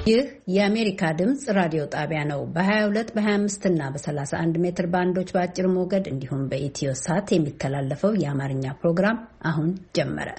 ይህ የአሜሪካ ድምጽ ራዲዮ ጣቢያ ነው። በ22 በ25 እና በ31 ሜትር ባንዶች በአጭር ሞገድ እንዲሁም በኢትዮ ሳት የሚተላለፈው የአማርኛ ፕሮግራም አሁን ጀመረ።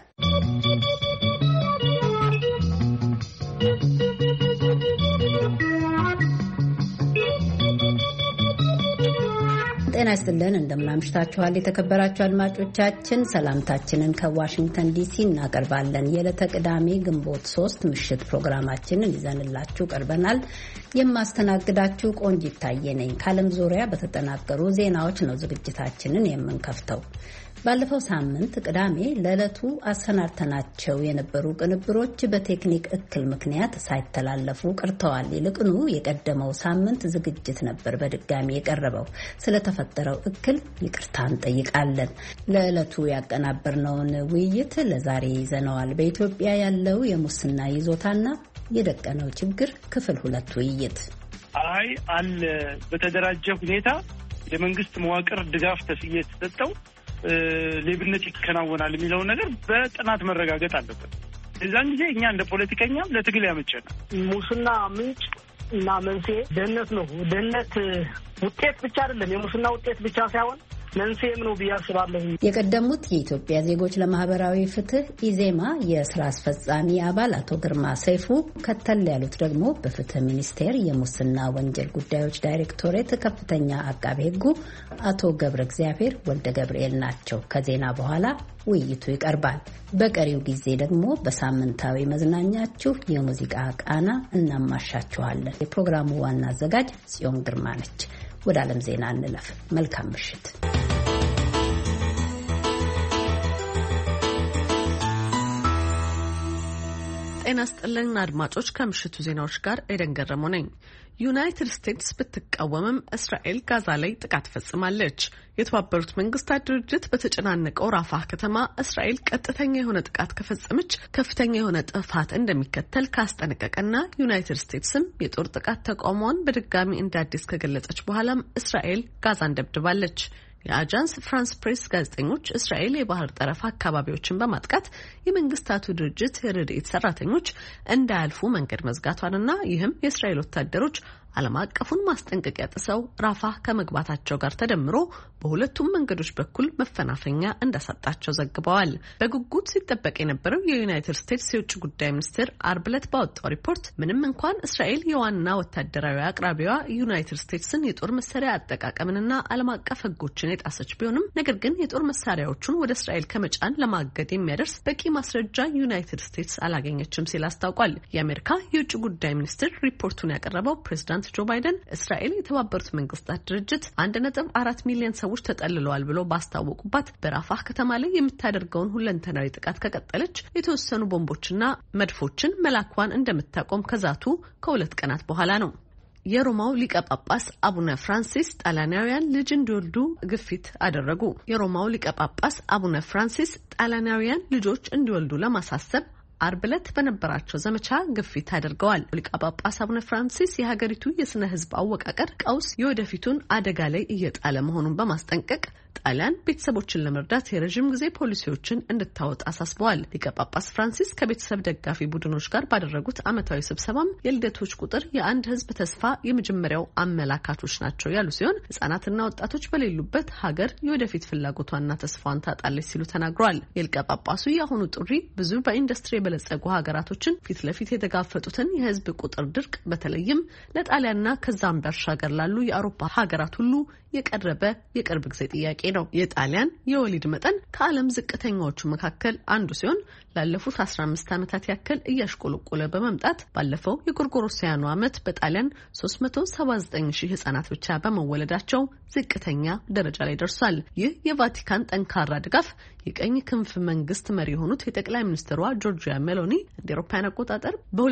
ጤና ይስጥልን፣ እንደምናምሽታችኋል የተከበራችሁ አድማጮቻችን። ሰላምታችንን ከዋሽንግተን ዲሲ እናቀርባለን። የዕለተ ቅዳሜ ግንቦት 3 ምሽት ፕሮግራማችንን ይዘንላችሁ ቀርበናል። የማስተናግዳችሁ ቆንጂት ታዬ ነኝ። ከዓለም ዙሪያ በተጠናቀሩ ዜናዎች ነው ዝግጅታችንን የምንከፍተው። ባለፈው ሳምንት ቅዳሜ ለዕለቱ አሰናድተናቸው የነበሩ ቅንብሮች በቴክኒክ እክል ምክንያት ሳይተላለፉ ቀርተዋል። ይልቅኑ የቀደመው ሳምንት ዝግጅት ነበር በድጋሚ የቀረበው። ስለተፈጠረው እክል ይቅርታ እንጠይቃለን። ለዕለቱ ያቀናበርነውን ውይይት ለዛሬ ይዘነዋል። በኢትዮጵያ ያለው የሙስና ይዞታና የደቀነው ችግር ክፍል 2 ውይይት። አለ በተደራጀ ሁኔታ የመንግስት መዋቅር ድጋፍ የተሰጠው ሌብነት ይከናወናል የሚለው ነገር በጥናት መረጋገጥ አለበት። እዛን ጊዜ እኛ እንደ ፖለቲከኛም ለትግል ያመቸናል። ሙስና ምንጭ እና መንስኤ ድህነት ነው። ድህነት ውጤት ብቻ አይደለም፣ የሙስና ውጤት ብቻ ሳይሆን መንስኤም ነው ብዬ አስባለሁ። የቀደሙት የኢትዮጵያ ዜጎች ለማህበራዊ ፍትህ ኢዜማ የስራ አስፈጻሚ አባል አቶ ግርማ ሰይፉ፣ ከተል ያሉት ደግሞ በፍትህ ሚኒስቴር የሙስና ወንጀል ጉዳዮች ዳይሬክቶሬት ከፍተኛ አቃቤ ሕጉ አቶ ገብረ እግዚአብሔር ወልደ ገብርኤል ናቸው። ከዜና በኋላ ውይይቱ ይቀርባል። በቀሪው ጊዜ ደግሞ በሳምንታዊ መዝናኛችሁ የሙዚቃ ቃና እናማሻችኋለን። የፕሮግራሙ ዋና አዘጋጅ ጽዮን ግርማ ነች። ወደ ዓለም ዜና እንለፍ። መልካም ምሽት። ጤና ይስጥልኝ አድማጮች፣ ከምሽቱ ዜናዎች ጋር ኤደን ገረመው ነኝ። ዩናይትድ ስቴትስ ብትቃወምም እስራኤል ጋዛ ላይ ጥቃት ፈጽማለች። የተባበሩት መንግስታት ድርጅት በተጨናነቀው ራፋህ ከተማ እስራኤል ቀጥተኛ የሆነ ጥቃት ከፈጸመች ከፍተኛ የሆነ ጥፋት እንደሚከተል ካስጠነቀቀና ዩናይትድ ስቴትስም የጦር ጥቃት ተቃውሟን በድጋሚ እንደ አዲስ ከገለጸች በኋላም እስራኤል ጋዛን ደብድባለች። የአጃንስ ፍራንስ ፕሬስ ጋዜጠኞች እስራኤል የባህር ጠረፍ አካባቢዎችን በማጥቃት የመንግስታቱ ድርጅት የረድኤት ሰራተኞች እንዳያልፉ መንገድ መዝጋቷንና ይህም የእስራኤል ወታደሮች ዓለም አቀፉን ማስጠንቀቂያ ጥሰው ራፋህ ከመግባታቸው ጋር ተደምሮ በሁለቱም መንገዶች በኩል መፈናፈኛ እንዳሳጣቸው ዘግበዋል። በጉጉት ሲጠበቅ የነበረው የዩናይትድ ስቴትስ የውጭ ጉዳይ ሚኒስቴር አርብ ዕለት ባወጣው ሪፖርት ምንም እንኳን እስራኤል የዋና ወታደራዊ አቅራቢዋ ዩናይትድ ስቴትስን የጦር መሳሪያ አጠቃቀምንና ዓለም አቀፍ ሕጎችን የጣሰች ቢሆንም ነገር ግን የጦር መሳሪያዎቹን ወደ እስራኤል ከመጫን ለማገድ የሚያደርስ በቂ ማስረጃ ዩናይትድ ስቴትስ አላገኘችም ሲል አስታውቋል። የአሜሪካ የውጭ ጉዳይ ሚኒስቴር ሪፖርቱን ያቀረበው ፕሬዚዳንት ጆ ባይደን እስራኤል የተባበሩት መንግስታት ድርጅት 1.4 ሚሊዮን ሰዎች ተጠልለዋል ብሎ ባስታወቁባት በራፋህ ከተማ ላይ የምታደርገውን ሁለንተናዊ ጥቃት ከቀጠለች የተወሰኑ ቦምቦችና መድፎችን መላኳን እንደምታቆም ከዛቱ ከ2 ቀናት በኋላ ነው። የሮማው ሊቀ ጳጳስ አቡነ ፍራንሲስ ጣሊያናውያን ልጅ እንዲወልዱ ግፊት አደረጉ። የሮማው ሊቀ ጳጳስ አቡነ ፍራንሲስ ጣሊያናውያን ልጆች እንዲወልዱ ለማሳሰብ አርብ ዕለት በነበራቸው ዘመቻ ግፊት አድርገዋል። ሊቀ ጳጳስ አቡነ ፍራንሲስ የሀገሪቱ የስነ ህዝብ አወቃቀር ቀውስ የወደፊቱን አደጋ ላይ እየጣለ መሆኑን በማስጠንቀቅ ጣሊያን ቤተሰቦችን ለመርዳት የረጅም ጊዜ ፖሊሲዎችን እንድታወጣ አሳስበዋል። ሊቀ ጳጳስ ፍራንሲስ ከቤተሰብ ደጋፊ ቡድኖች ጋር ባደረጉት ዓመታዊ ስብሰባም የልደቶች ቁጥር የአንድ ህዝብ ተስፋ የመጀመሪያው አመላካቾች ናቸው ያሉ ሲሆን ህጻናትና ወጣቶች በሌሉበት ሀገር የወደፊት ፍላጎቷና ተስፋዋን ታጣለች ሲሉ ተናግረዋል። የሊቀ ጳጳሱ የአሁኑ ጥሪ ብዙ በኢንዱስትሪ የበለጸጉ ሀገራቶችን ፊት ለፊት የተጋፈጡትን የህዝብ ቁጥር ድርቅ በተለይም ለጣሊያንና ከዛም ባሻገር ላሉ የአውሮፓ ሀገራት ሁሉ የቀረበ የቅርብ ጊዜ ጥያቄ ነው። የጣሊያን የወሊድ መጠን ከዓለም ዝቅተኛዎቹ መካከል አንዱ ሲሆን ላለፉት 15 ዓመታት ያክል እያሽቆለቆለ በመምጣት ባለፈው የጎርጎሮሳውያኑ ዓመት በጣሊያን 379,000 ህጻናት ብቻ በመወለዳቸው ዝቅተኛ ደረጃ ላይ ደርሷል። ይህ የቫቲካን ጠንካራ ድጋፍ የቀኝ ክንፍ መንግስት መሪ የሆኑት የጠቅላይ ሚኒስትሯ ጆርጂያ ሜሎኒ እንደ አውሮፓውያን አቆጣጠር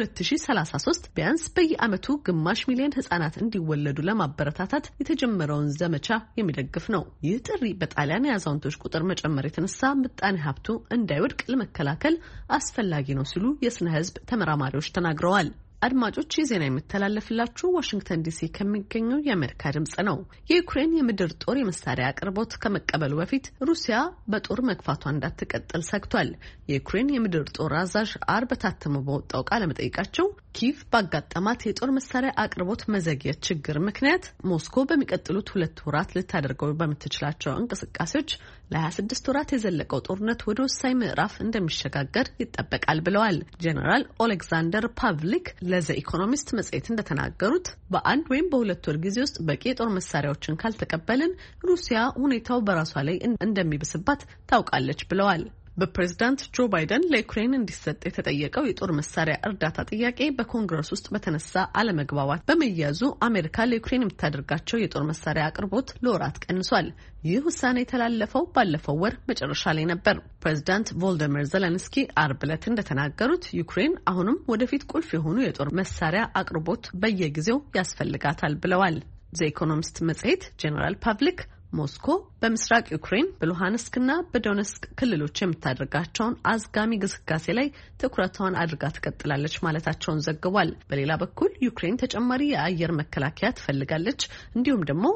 በ2033 ቢያንስ በየዓመቱ ግማሽ ሚሊዮን ህጻናት እንዲወለዱ ለማበረታታት የተጀመረውን ዘመቻ የሚደግፍ ነው። ይህ ጥሪ በጣሊያን የአዛውንቶች ቁጥር መጨመር የተነሳ ምጣኔ ሀብቱ እንዳይወድቅ ለመከላከል አስፈላጊ ነው ሲሉ የስነ ህዝብ ተመራማሪዎች ተናግረዋል። አድማጮች ዜና የሚተላለፍላችሁ ዋሽንግተን ዲሲ ከሚገኘው የአሜሪካ ድምጽ ነው። የዩክሬን የምድር ጦር የመሳሪያ አቅርቦት ከመቀበሉ በፊት ሩሲያ በጦር መግፋቷ እንዳትቀጥል ሰግቷል። የዩክሬን የምድር ጦር አዛዥ አርብ ታትሞ በወጣው ቃለ መጠይቃቸው ኪቭ ባጋጠማት የጦር መሳሪያ አቅርቦት መዘግየት ችግር ምክንያት ሞስኮ በሚቀጥሉት 2 ወራት ልታደርገው በምትችላቸው እንቅስቃሴዎች ለ26 ወራት የዘለቀው ጦርነት ወደ ወሳኝ ምዕራፍ እንደሚሸጋገር ይጠበቃል ብለዋል። ጄኔራል ኦሌክዛንደር ፓቭሊክ ለዘ ኢኮኖሚስት መጽሔት እንደተናገሩት በ1 ወይም በ2 ወር ጊዜ ውስጥ በቂ የጦር መሳሪያዎችን ካልተቀበልን ሩሲያ ሁኔታው በራሷ ላይ እንደሚብስባት ታውቃለች ብለዋል። በፕሬዝዳንት ጆ ባይደን ለዩክሬን እንዲሰጥ የተጠየቀው የጦር መሳሪያ እርዳታ ጥያቄ በኮንግረስ ውስጥ በተነሳ አለመግባባት በመያዙ አሜሪካ ለዩክሬን የምታደርጋቸው የጦር መሳሪያ አቅርቦት ለወራት ቀንሷል። ይህ ውሳኔ የተላለፈው ባለፈው ወር መጨረሻ ላይ ነበር። ፕሬዝዳንት ቮልዲሚር ዜሌንስኪ አርብ ዕለት እንደተናገሩት ዩክሬን አሁንም ወደፊት ቁልፍ የሆኑ የጦር መሳሪያ አቅርቦት በየጊዜው ያስፈልጋታል ብለዋል። ዘ ኢኮኖሚስት መጽሔት ጄኔራል ፓቭሊክ ሞስኮ በምስራቅ ዩክሬን በሉሃንስክና በዶኔትስክ ክልሎች የምታደርጋቸውን አዝጋሚ ግስጋሴ ላይ ትኩረቷን አድርጋ ትቀጥላለች ማለታቸውን ዘግቧል። በሌላ በኩል ዩክሬን ተጨማሪ የአየር መከላከያ ትፈልጋለች። እንዲሁም ደግሞ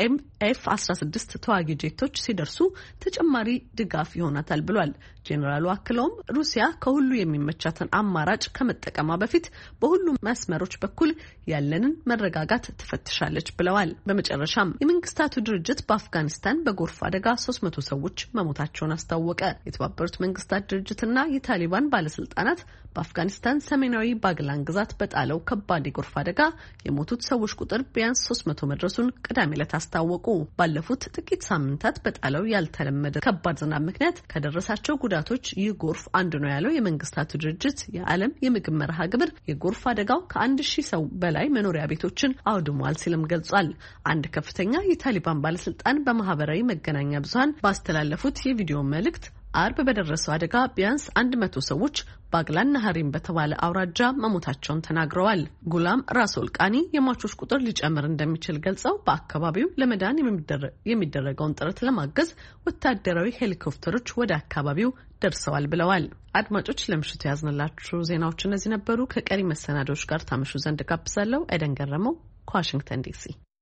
ኤፍ-16 ተዋጊ ጄቶች ሲደርሱ ተጨማሪ ድጋፍ ይሆናታል ብሏል። ጄኔራሉ አክለውም ሩሲያ ከሁሉ የሚመቻትን አማራጭ ከመጠቀሟ በፊት በሁሉም መስመሮች በኩል ያለንን መረጋጋት ትፈትሻለች ብለዋል። በመጨረሻም የመንግስታቱ ድርጅት በአፍጋኒስታን በጎርፍ አደጋ 300 ሰዎች መሞታቸውን አስታወቀ። የተባበሩት መንግስታት ድርጅትና የታሊባን ባለስልጣናት በአፍጋኒስታን ሰሜናዊ ባግላን ግዛት በጣለው ከባድ የጎርፍ አደጋ የሞቱት ሰዎች ቁጥር ቢያንስ 300 መድረሱን ቅዳሜ ዕለት አስታወቁ። ባለፉት ጥቂት ሳምንታት በጣለው ያልተለመደ ከባድ ዝናብ ምክንያት ከደረሳቸው ጉዳቶች ይህ ጎርፍ አንዱ ነው ያለው የመንግስታቱ ድርጅት የዓለም የምግብ መርሃ ግብር የጎርፍ አደጋው ከ1000 ሰው በላይ መኖሪያ ቤቶችን አውድሟል ሲልም ገልጿል። አንድ ከፍተኛ የታሊባን ባለስልጣን በማህበራዊ መገናኛ ብዙሃን ባስተላለፉት የቪዲዮ መልእክት አርብ በደረሰው አደጋ ቢያንስ 100 ሰዎች ባግላን ናሃሪን በተባለ አውራጃ መሞታቸውን ተናግረዋል። ጉላም ራሶል ቃኒ የሟቾች ቁጥር ሊጨምር እንደሚችል ገልጸው በአካባቢው ለመዳን የሚደረገውን ጥረት ለማገዝ ወታደራዊ ሄሊኮፕተሮች ወደ አካባቢው ደርሰዋል ብለዋል። አድማጮች ለምሽቱ ያዝንላችሁ ዜናዎች እነዚህ ነበሩ። ከቀሪ መሰናዶች ጋር ታመሹ ዘንድ ጋብዛለሁ። ኤደን ገረመው ከዋሽንግተን ዲሲ።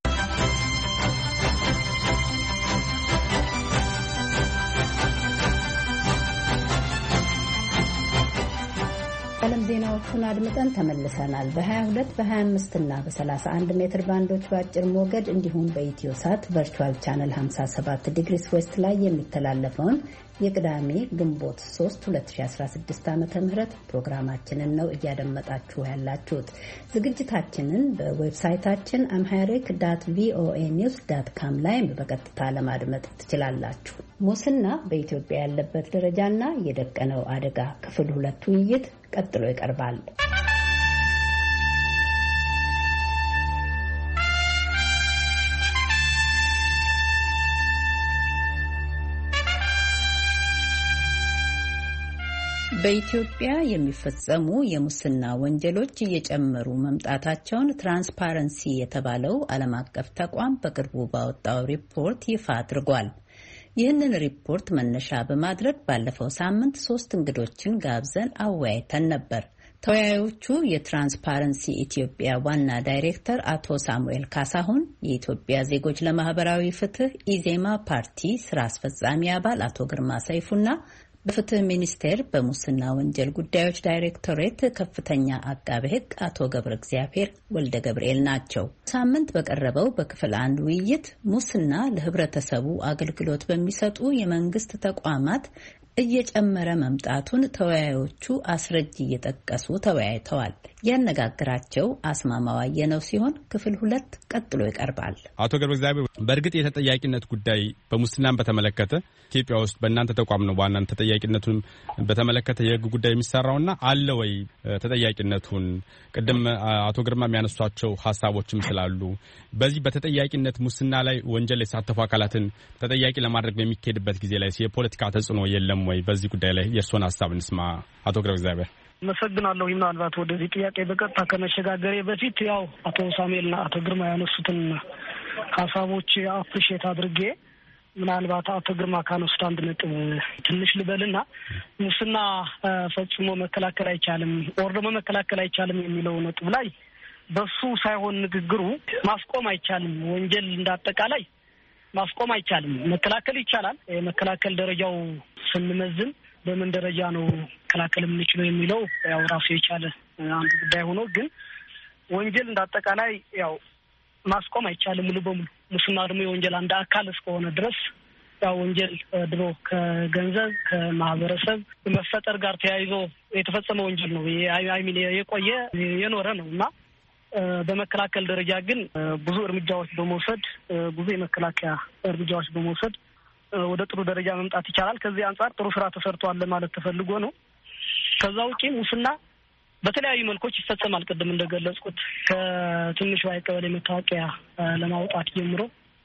ዓለም ዜናዎቹን አድምጠን ተመልሰናል። በ22 በ25 እና በ31 ሜትር ባንዶች በአጭር ሞገድ እንዲሁም በኢትዮ ሳት ቨርቹዋል ቻነል 57 ዲግሪስ ዌስት ላይ የሚተላለፈውን የቅዳሜ ግንቦት 3 2016 ዓ.ም ፕሮግራማችንን ነው እያደመጣችሁ ያላችሁት። ዝግጅታችንን በዌብሳይታችን amharic.voanews.com ላይ በቀጥታ ለማድመጥ ትችላላችሁ። ሙስና በኢትዮጵያ ያለበት ደረጃና የደቀነው አደጋ ክፍል 2 ውይይት ቀጥሎ ይቀርባል። በኢትዮጵያ የሚፈጸሙ የሙስና ወንጀሎች እየጨመሩ መምጣታቸውን ትራንስፓረንሲ የተባለው ዓለም አቀፍ ተቋም በቅርቡ ባወጣው ሪፖርት ይፋ አድርጓል። ይህንን ሪፖርት መነሻ በማድረግ ባለፈው ሳምንት 3 እንግዶችን ጋብዘን አወያይተን ነበር። ተወያዮቹ የትራንስፓረንሲ ኢትዮጵያ ዋና ዳይሬክተር አቶ ሳሙኤል ካሳሁን፣ የኢትዮጵያ ዜጎች ለማህበራዊ ፍትህ ኢዜማ ፓርቲ ስራ አስፈጻሚ አባል አቶ ግርማ ሰይፉና በፍትህ ሚኒስቴር በሙስና ወንጀል ጉዳዮች ዳይሬክቶሬት ከፍተኛ አቃቤ ሕግ አቶ ገብረ እግዚአብሔር ወልደ ገብርኤል ናቸው። ሳምንት በቀረበው በክፍል 1 ውይይት ሙስና ለህብረተሰቡ አገልግሎት በሚሰጡ የመንግስት ተቋማት እየጨመረ መምጣቱን ተወያዮቹ አስረጅ እየጠቀሱ ተወያይተዋል። ያነጋግራቸው አስማማዋየ ነው ሲሆን ክፍል 2 ቀጥሎ ይቀርባል። አቶ ገብረ እግዚአብሔር፣ በእርግጥ የተጠያቂነት ጉዳይ በሙስናን በተመለከተ ኢትዮጵያ ውስጥ በእናንተ ተቋም ነው ዋናን ተጠያቂነቱን በተመለከተ የህግ ጉዳይ የሚሰራውና አለ ወይ ተጠያቂነቱን? ቅድም አቶ ግርማ የሚያነሷቸው ሀሳቦችም ስላሉ በዚህ በተጠያቂነት ሙስና ላይ ወንጀል የተሳተፉ አካላትን ተጠያቂ ለማድረግ በሚካሄድበት ጊዜ ላይ የፖለቲካ ተጽዕኖ የለም ወይ? በዚህ ጉዳይ ላይ የእርስዎን ሀሳብ እንስማ አቶ ገብረ እግዚአብሔር። አመሰግናለሁ። ምናልባት ወደዚህ ጥያቄ በቀጥታ ከመሸጋገሬ በፊት ያው አቶ ሳሙኤልና አቶ ግርማ ያነሱትን ሀሳቦች አፕሪሼት አድርጌ ምናልባት አቶ ግርማ ካነሱት አንድ ነጥብ ትንሽ ልበልና ሙስና ፈጽሞ መከላከል አይቻልም ወር ደግሞ መከላከል አይቻልም የሚለው ነጥብ ላይ በሱ ሳይሆን ንግግሩ ማስቆም አይቻልም፣ ወንጀል እንዳጠቃላይ ማስቆም አይቻልም፣ መከላከል ይቻላል። የመከላከል ደረጃው ስንመዝን በምን ደረጃ ነው መከላከል የምንችለው የሚለው ያው ራሱ የቻለ አንድ ጉዳይ ሆኖ ግን ወንጀል እንዳጠቃላይ ያው ማስቆም አይቻልም ሙሉ በሙሉ። ሙስና ደግሞ የወንጀል አንድ አካል እስከሆነ ድረስ ያው ወንጀል ድሮ ከገንዘብ ከማህበረሰብ መፈጠር ጋር ተያይዞ የተፈጸመ ወንጀል ነው። የቆየ የኖረ ነው እና በመከላከል ደረጃ ግን ብዙ እርምጃዎች በመውሰድ ብዙ የመከላከያ እርምጃዎች በመውሰድ ወደ ጥሩ ደረጃ መምጣት ይቻላል። ከዚህ አንጻር ጥሩ ስራ ተሰርቷል ማለት ተፈልጎ ነው። ከዛ ውጪ ሙስና በተለያዩ መልኮች ይፈጸማል። ቅድም እንደገለጽኩት ከትንሿ የቀበሌ መታወቂያ ለማውጣት ጀምሮ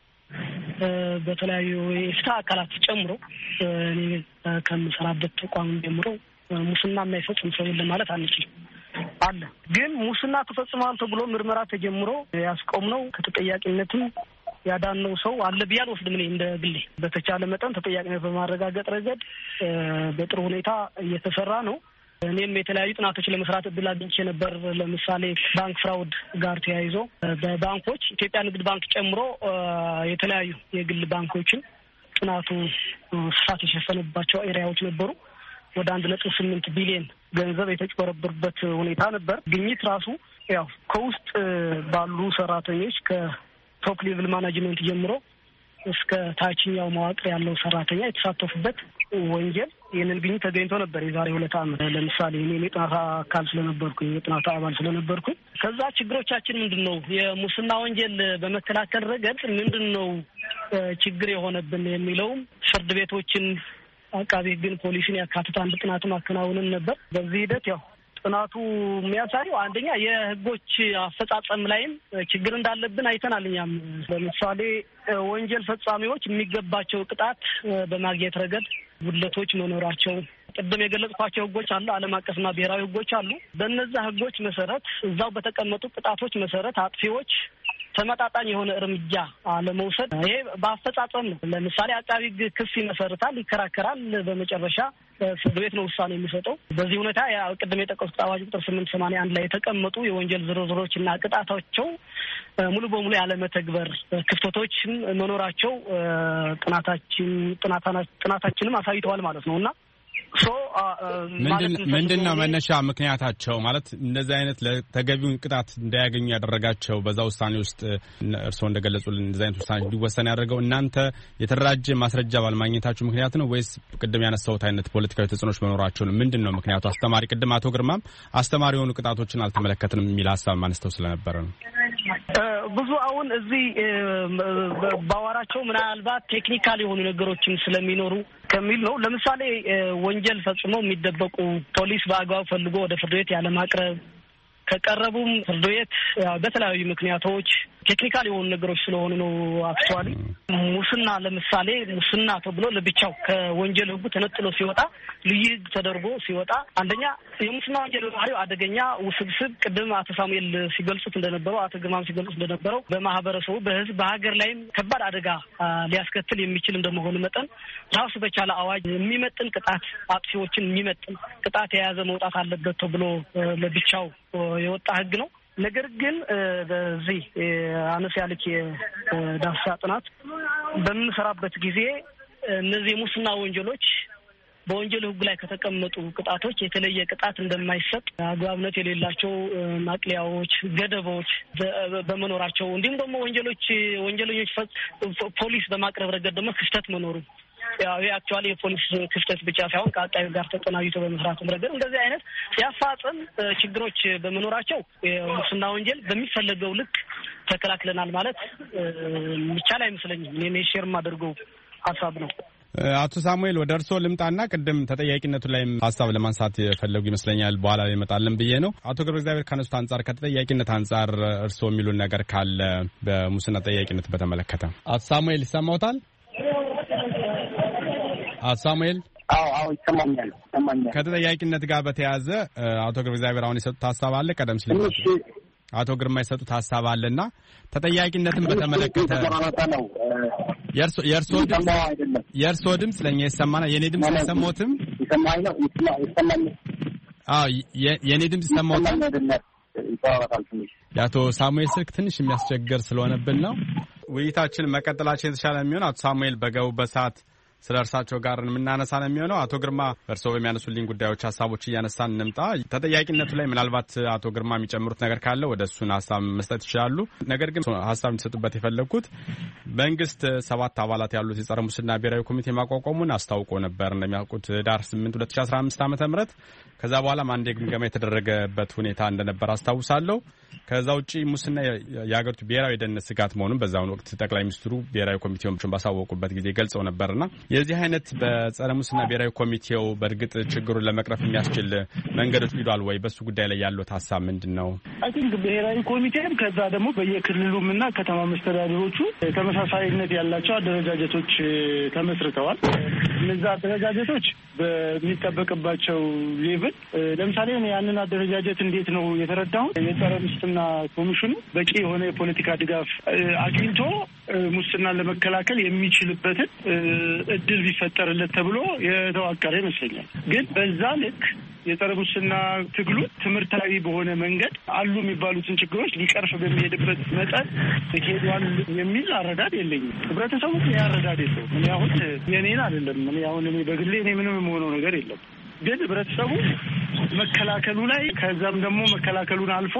በተለያዩ የፍትህ አካላት ጨምሮ እኔ ከምሰራበት ተቋም ጀምሮ ሙስና የማይፈጽም ሰው የለም ማለት አንችልም። አለ ግን ሙስና ተፈጽሟል ተብሎ ምርመራ ተጀምሮ ያስቆምነው ከተጠያቂነትም ያዳነው ሰው አለ ብዬ አልወስድም። እኔ እንደ ግሌ በተቻለ መጠን ተጠያቂነት በማረጋገጥ ረገድ በጥሩ ሁኔታ እየተሰራ ነው። እኔም የተለያዩ ጥናቶች ለመስራት እድል አግኝቼ ነበር። ለምሳሌ ባንክ ፍራውድ ጋር ተያይዞ በባንኮች ኢትዮጵያ ንግድ ባንክ ጨምሮ የተለያዩ የግል ባንኮችን ጥናቱ ስፋት የሸፈነባቸው ኤሪያዎች ነበሩ። ወደ 1.8 ቢሊዮን ገንዘብ የተጭበረበሩበት ሁኔታ ነበር። ግኝት ራሱ ያው ከውስጥ ባሉ ሰራተኞች ከቶፕ ሌቭል ማናጅመንት ጀምሮ እስከ ታችኛው መዋቅር ያለው ሰራተኛ የተሳተፉበት ወንጀል ይህንን ግኝት ተገኝቶ ነበር የዛሬ 2 ዓመት። ለምሳሌ እኔ የጥናት አካል ስለነበርኩኝ የጥናት አባል ስለነበርኩኝ ከዛ ችግሮቻችን ምንድን ነው የሙስና ወንጀል በመከላከል ረገድ ምንድን ነው ችግር የሆነብን የሚለውም ፍርድ ቤቶችን አቃቤ ሕግን ፖሊስን ያካትት አንድ ጥናትም አከናውነን ነበር። በዚህ ሂደት ያው ጥናቱ የሚያሳየው አንደኛ የህጎች አፈጻጸም ላይም ችግር እንዳለብን አይተናል። እኛም ለምሳሌ ወንጀል ፈጻሚዎች የሚገባቸው ቅጣት በማግኘት ረገድ ጉድለቶች መኖራቸው፣ ቅድም የገለጽኳቸው ህጎች አሉ፣ ዓለም አቀፍና ብሔራዊ ህጎች አሉ። በእነዛ ህጎች መሰረት እዛው በተቀመጡ ቅጣቶች መሰረት አጥፊዎች ተመጣጣኝ የሆነ እርምጃ ለመውሰድ ይሄ በአፈጻጸም ነው። ለምሳሌ አቃቢ ህግ ክስ ይመሰርታል፣ ይከራከራል። በመጨረሻ ፍርድ ቤት ነው ውሳኔ የሚሰጠው። በዚህ ሁኔታ ቅድም የጠቀስኩት አዋጅ ቁጥር 881 ላይ የተቀመጡ የወንጀል ዝርዝሮች እና ቅጣታቸው ሙሉ በሙሉ ያለመተግበር ክፍተቶችም መኖራቸው ጥናታችንም አሳይተዋል ማለት ነው እና ምንድነው መነሻ ምክንያታቸው ማለት እንደዚህ አይነት ለተገቢውን ቅጣት እንዳያገኙ ያደረጋቸው በዛ ውሳኔ ውስጥ እርስዎ እንደገለጹልን እንደዚህ አይነት ውሳኔ እንዲወሰን ያደረገው እናንተ የተደራጀ ማስረጃ ባለማግኘታችሁ ምክንያት ነው ወይስ ቅድም ያነሳሁት አይነት ፖለቲካዊ ተጽዕኖች መኖራቸው ነው? ምንድነው ምክንያቱ? አስተማሪ ቅድም አቶ ግርማም አስተማሪ የሆኑ ቅጣቶችን አልተመለከትንም የሚል ሀሳብ ማነስተው ስለነበረ ነው። ብዙ አሁን እዚህ ባወራቸው ምናልባት ቴክኒካል የሆኑ ነገሮችን ስለሚኖሩ ከሚል ነው። ለምሳሌ ወንጀል ፈጽመው የሚደበቁ ፖሊስ በአግባብ ፈልጎ ወደ ፍርድ ቤት ያለማቅረብ፣ ከቀረቡም ፍርድ ቤት በተለያዩ ምክንያቶች ቴክኒካል የሆኑ ነገሮች ስለሆኑ ነው። አክቹዋሊ ሙስና ለምሳሌ ሙስና ተብሎ ለብቻው ከወንጀል ህጉ ተነጥሎ ሲወጣ ልዩ ህግ ተደርጎ ሲወጣ አንደኛ የሙስና ወንጀል ባህሪው አደገኛ፣ ውስብስብ ቅድም አቶ ሳሙኤል ሲገልጹት እንደነበረው አቶ ግርማም ሲገልጹት እንደነበረው በማህበረሰቡ በህዝብ በሀገር ላይም ከባድ አደጋ ሊያስከትል የሚችል እንደመሆኑ መጠን ራሱ በቻለ አዋጅ የሚመጥን ቅጣት አጥፊዎችን የሚመጥን ቅጣት የያዘ መውጣት አለበት ተብሎ ለብቻው የወጣ ህግ ነው። ነገር ግን በዚህ አነስ ያለች የዳሰሳ ጥናት በምንሰራበት ጊዜ እነዚህ የሙስና ወንጀሎች በወንጀል ህጉ ላይ ከተቀመጡ ቅጣቶች የተለየ ቅጣት እንደማይሰጥ አግባብነት የሌላቸው ማቅለያዎች፣ ገደቦች በመኖራቸው እንዲሁም ደግሞ ወንጀለኞች ፖሊስ በማቅረብ ረገድ ደግሞ ክፍተት መኖሩ ያው አክቹዋሊ የፖሊስ ክፍተት ብቻ ሳይሆን ከአቃቢ ጋር ተጠናይቶ በመስራት ረገድ እንደዚህ አይነት ሲያፋጽም ችግሮች በመኖራቸው የሙስና ወንጀል በሚፈለገው ልክ ተከላክለናል ማለት ይቻላል አይመስለኝም። እኔ ሼርም አድርገው ሀሳብ ነው። አቶ ሳሙኤል ወደ እርስዎ ልምጣና ቅድም ተጠያቂነቱ ላይም ሀሳብ ለማንሳት የፈለጉ ይመስለኛል። በኋላ ላይ እመጣለን ብዬ ነው። አቶ ገብረ እግዚአብሔር ካነሱት አንጻር ከተጠያቂነት አንጻር እርስዎ የሚሉን ነገር ካለ በሙስና ተጠያቂነት በተመለከተ አቶ ሳሙኤል ይሰማዎታል? አቶ ሳሙኤል አዎ ይሰማኛል። ከተጠያቂነት ጋር በተያያዘ አቶ ገብረ እግዚአብሔር አሁን የሰጡት ሀሳብ አለ። ቀደም ሲል አቶ ግርማ የሰጡት ሀሳብ አለና ተጠያቂነትን በተመለከተ የእርስዎ ድምፅ ለእኛ ይሰማናል። የእኔ ድምፅ አይሰማዎትም? የእኔ ድምፅ ይሰማዎታል? የአቶ ሳሙኤል ስልክ ትንሽ የሚያስቸግር ስለሆነብን ነው። ውይይታችን መቀጠላችን የተሻለ የሚሆን አቶ ሳሙኤል በገቡበት ሰዓት ስለ እርሳቸው ጋር የምናነሳ ነው የሚሆነው። አቶ ግርማ እርስዎ በሚያነሱልኝ ጉዳዮች ሀሳቦች እያነሳን እንምጣ። ተጠያቂነቱ ላይ ምናልባት አቶ ግርማ የሚጨምሩት ነገር ካለ ወደ እሱን ሀሳብ መስጠት ይችላሉ። ነገር ግን ሀሳብ እንዲሰጡበት የፈለግኩት መንግስት 7 አባላት ያሉት የጸረ ሙስና ብሔራዊ ኮሚቴ ማቋቋሙን አስታውቆ ነበር እንደሚያውቁት ዳር 8 2015 ዓ.ም። ከዛ በኋላ አንድ ግምገማ የተደረገበት ሁኔታ እንደነበር አስታውሳለሁ። ከዛ ውጪ ሙስና የሀገሪቱ ብሔራዊ ደህንነት ስጋት መሆኑን በዛውን ወቅት ጠቅላይ ሚኒስትሩ ብሔራዊ ኮሚቴውን ባሳወቁበት ጊዜ ገልጸው ነበርና የዚህ አይነት በጸረ ሙስና ብሔራዊ ኮሚቴው በእርግጥ ችግሩን ለመቅረፍ የሚያስችል መንገዶች ሊዷል ወይ? በሱ ጉዳይ ላይ ያለው ሀሳብ ምንድነው? አይ ቲንክ ብሔራዊ ኮሚቴም ከዛ ደግሞ በየክልሉምና ከተማ መስተዳድሮቹ ተመሳሳይነት ያላቸው አደረጃጀቶች ተመስርተዋል። እነዛ አደረጃጀቶች በሚጠበቅባቸው ሌቭል ለምሳሌ ያንን አደረጃጀት እንዴት ነው የተረዳሁት? የጸረ ሙስና ኮሚሽኑ በቂ የሆነ የፖለቲካ ድጋፍ አግኝቶ ሙስናን ለመከላከል የሚችልበትን እድል ቢፈጠርለት ተብሎ የተዋቀረ ይመስለኛል። ግን በዛ ልክ የጸረ ሙስና ትግሉ ትምህርታዊ በሆነ መንገድ አሉ የሚባሉትን ችግሮች ሊቀርፍ በሚሄድበት መጠን ሄዷል የሚል አረዳድ የለኝም። ህብረተሰቡ ያረዳድ የለው። እኔ አሁን የኔን አይደለም እኔ በግሌ ምንም የምሆነው ነገር የለም። ግን ህብረተሰቡ መከላከሉ ላይ ከዛም ደግሞ መከላከሉን አልፎ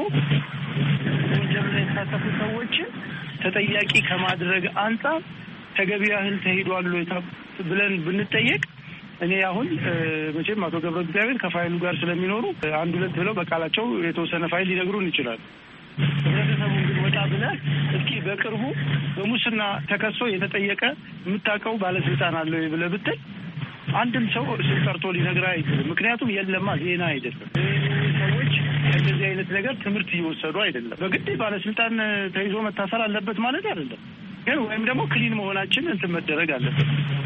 ወንጀል ላይ የተሳተፉ ሰዎችን ተጠያቂ ከማድረግ አንጻር ተገቢ ያህል ተሄዷል ብለን ብንጠየቅ እኔ አሁን መቼም አቶ ገብረ እግዚአብሔር ከፋይሉ ጋር ስለሚኖሩ 1-2 ብለው በቃላቸው የተወሰነ ፋይል ሊነግሩን ይችላል። ህብረተሰቡ ግን ወጣ ብለህ እስኪ በቅርቡ በሙስና ተከሶ የተጠየቀ የምታውቀው ባለስልጣን አለ ብለህ ብትል አንድም ሰው ስም ጠርቶ ሊነግርህ አይችልም። ምክንያቱም የለማ ዜና አይደለም። ሰዎች እንደዚህ አይነት ነገር ትምህርት እየወሰዱ አይደለም። በግድ ባለስልጣን ተይዞ መታሰር አለበት ማለት አይደለም። ግን ወይም ደግሞ ክሊን መሆናችን እንትን መደረግ አለበት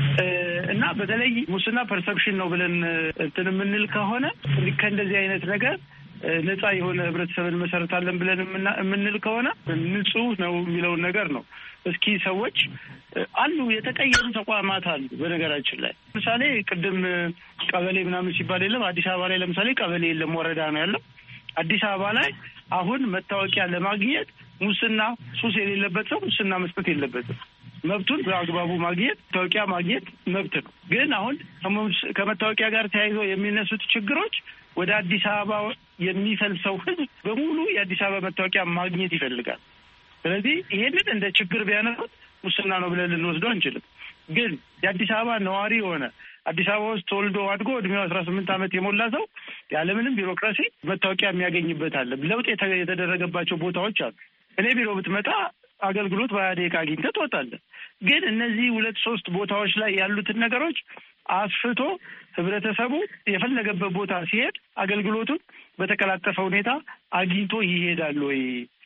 እና በተለይ ሙስና ፐርሰፕሽን ነው ብለን እንትን የምንል ከሆነ ከእንደዚህ አይነት ነገር ነፃ የሆነ ህብረተሰብን መሰረታለን ብለን የምንል ከሆነ ንጹህ ነው የሚለውን ነገር ነው። እስኪ ሰዎች አሉ የተቀየሩ ተቋማት አሉ። በነገራችን ላይ ለምሳሌ ቅድም ቀበሌ ምናምን ሲባል የለም። አዲስ አበባ ላይ ለምሳሌ ቀበሌ የለም፣ ወረዳ ነው ያለው። አዲስ አበባ ላይ አሁን መታወቂያ ለማግኘት ሙስና ሱስ የሌለበት ሰው ሙስና መስጠት የለበትም። መብቱን በአግባቡ ማግኘት መታወቂያ ማግኘት መብት ነው። ግን አሁን ከመታወቂያ ጋር ተያይዞ የሚነሱት ችግሮች ወደ አዲስ አበባ የሚፈልሰው ህዝብ በሙሉ የአዲስ አበባ መታወቂያ ማግኘት ይፈልጋል። ስለዚህ ይሄንን እንደ ችግር ቢያነሱት ሙስና ነው ብለን ልንወስደው አንችልም። ግን የአዲስ አበባ ነዋሪ የሆነ አዲስ አበባ ውስጥ ተወልዶ አድጎ እድሜው 18 ዓመት የሞላ ሰው ያለምንም ቢሮክራሲ መታወቂያ የሚያገኝበት አለ። ለውጥ የተደረገባቸው ቦታዎች አሉ። እኔ ቢሮ ብትመጣ አገልግሎት በ20 አግኝተህ ትወጣለህ። ግን እነዚህ 2-3 ቦታዎች ላይ ያሉትን ነገሮች አስፍቶ ህብረተሰቡ የፈለገበት ቦታ ሲሄድ አገልግሎቱን በተቀላጠፈ ሁኔታ አግኝቶ ይሄዳል ወይ?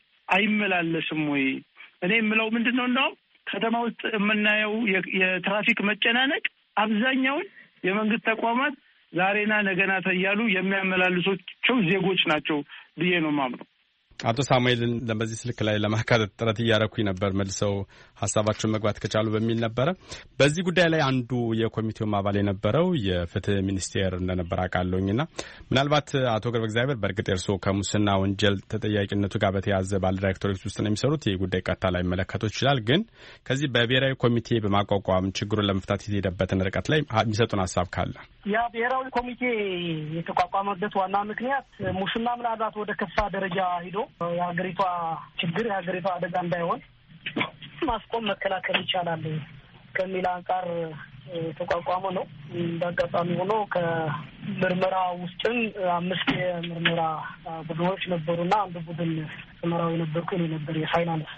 አይመላለስም ወይ? እኔ የምለው ምንድነው እንደው ከተማ ውስጥ የምናየው የትራፊክ መጨናነቅ አብዛኛውን የመንግስት ተቋማት ዛሬና ነገና እያሉ የሚያመላልሷቸው ዜጎች ናቸው ብዬ ነው የማምነው። አቶ ሳሙኤልን በዚህ ስልክ ላይ ለማካተት ጥረት እያደረኩኝ ነበር፣ መልሰው ሀሳባቸውን መግባት ከቻሉ በሚል ነበረ። በዚህ ጉዳይ ላይ አንዱ የኮሚቴውም አባል የነበረው የፍትህ ሚኒስቴር እንደነበር አውቃለሁኝና ምናልባት አቶ ገብረ እግዚአብሔር በእርግጥ እርስዎ ከሙስና ወንጀል ተጠያቂነቱ ጋር በተያያዘ ባለ ዳይሬክቶሬት ውስጥ ነው የሚሰሩት። ይህ ጉዳይ ቀጥታ ላይ መለከቶች ይችላል። ግን ከዚህ በብሔራዊ ኮሚቴ በማቋቋም ችግሩን ለመፍታት የተሄደበትን ርቀት ላይ የሚሰጡን ሀሳብ ካለ። ያ ብሔራዊ ኮሚቴ የተቋቋመበት ዋና ምክንያት ሙስና ምናልባት ወደ ከፋ ደረጃ ሂዶ የሀገሪቷ ችግር የሀገሪቷ አደጋ እንዳይሆን ማስቆም መከላከል ይቻላል ከሚል አንጻር የተቋቋመ ነው። እንዳጋጣሚ ሆኖ ከምርመራ ውስጥም 5 የምርመራ ቡድኖች ነበሩና አንድ ቡድን ምርመራው የነበርኩ እኔ ነበር። የፋይናንስ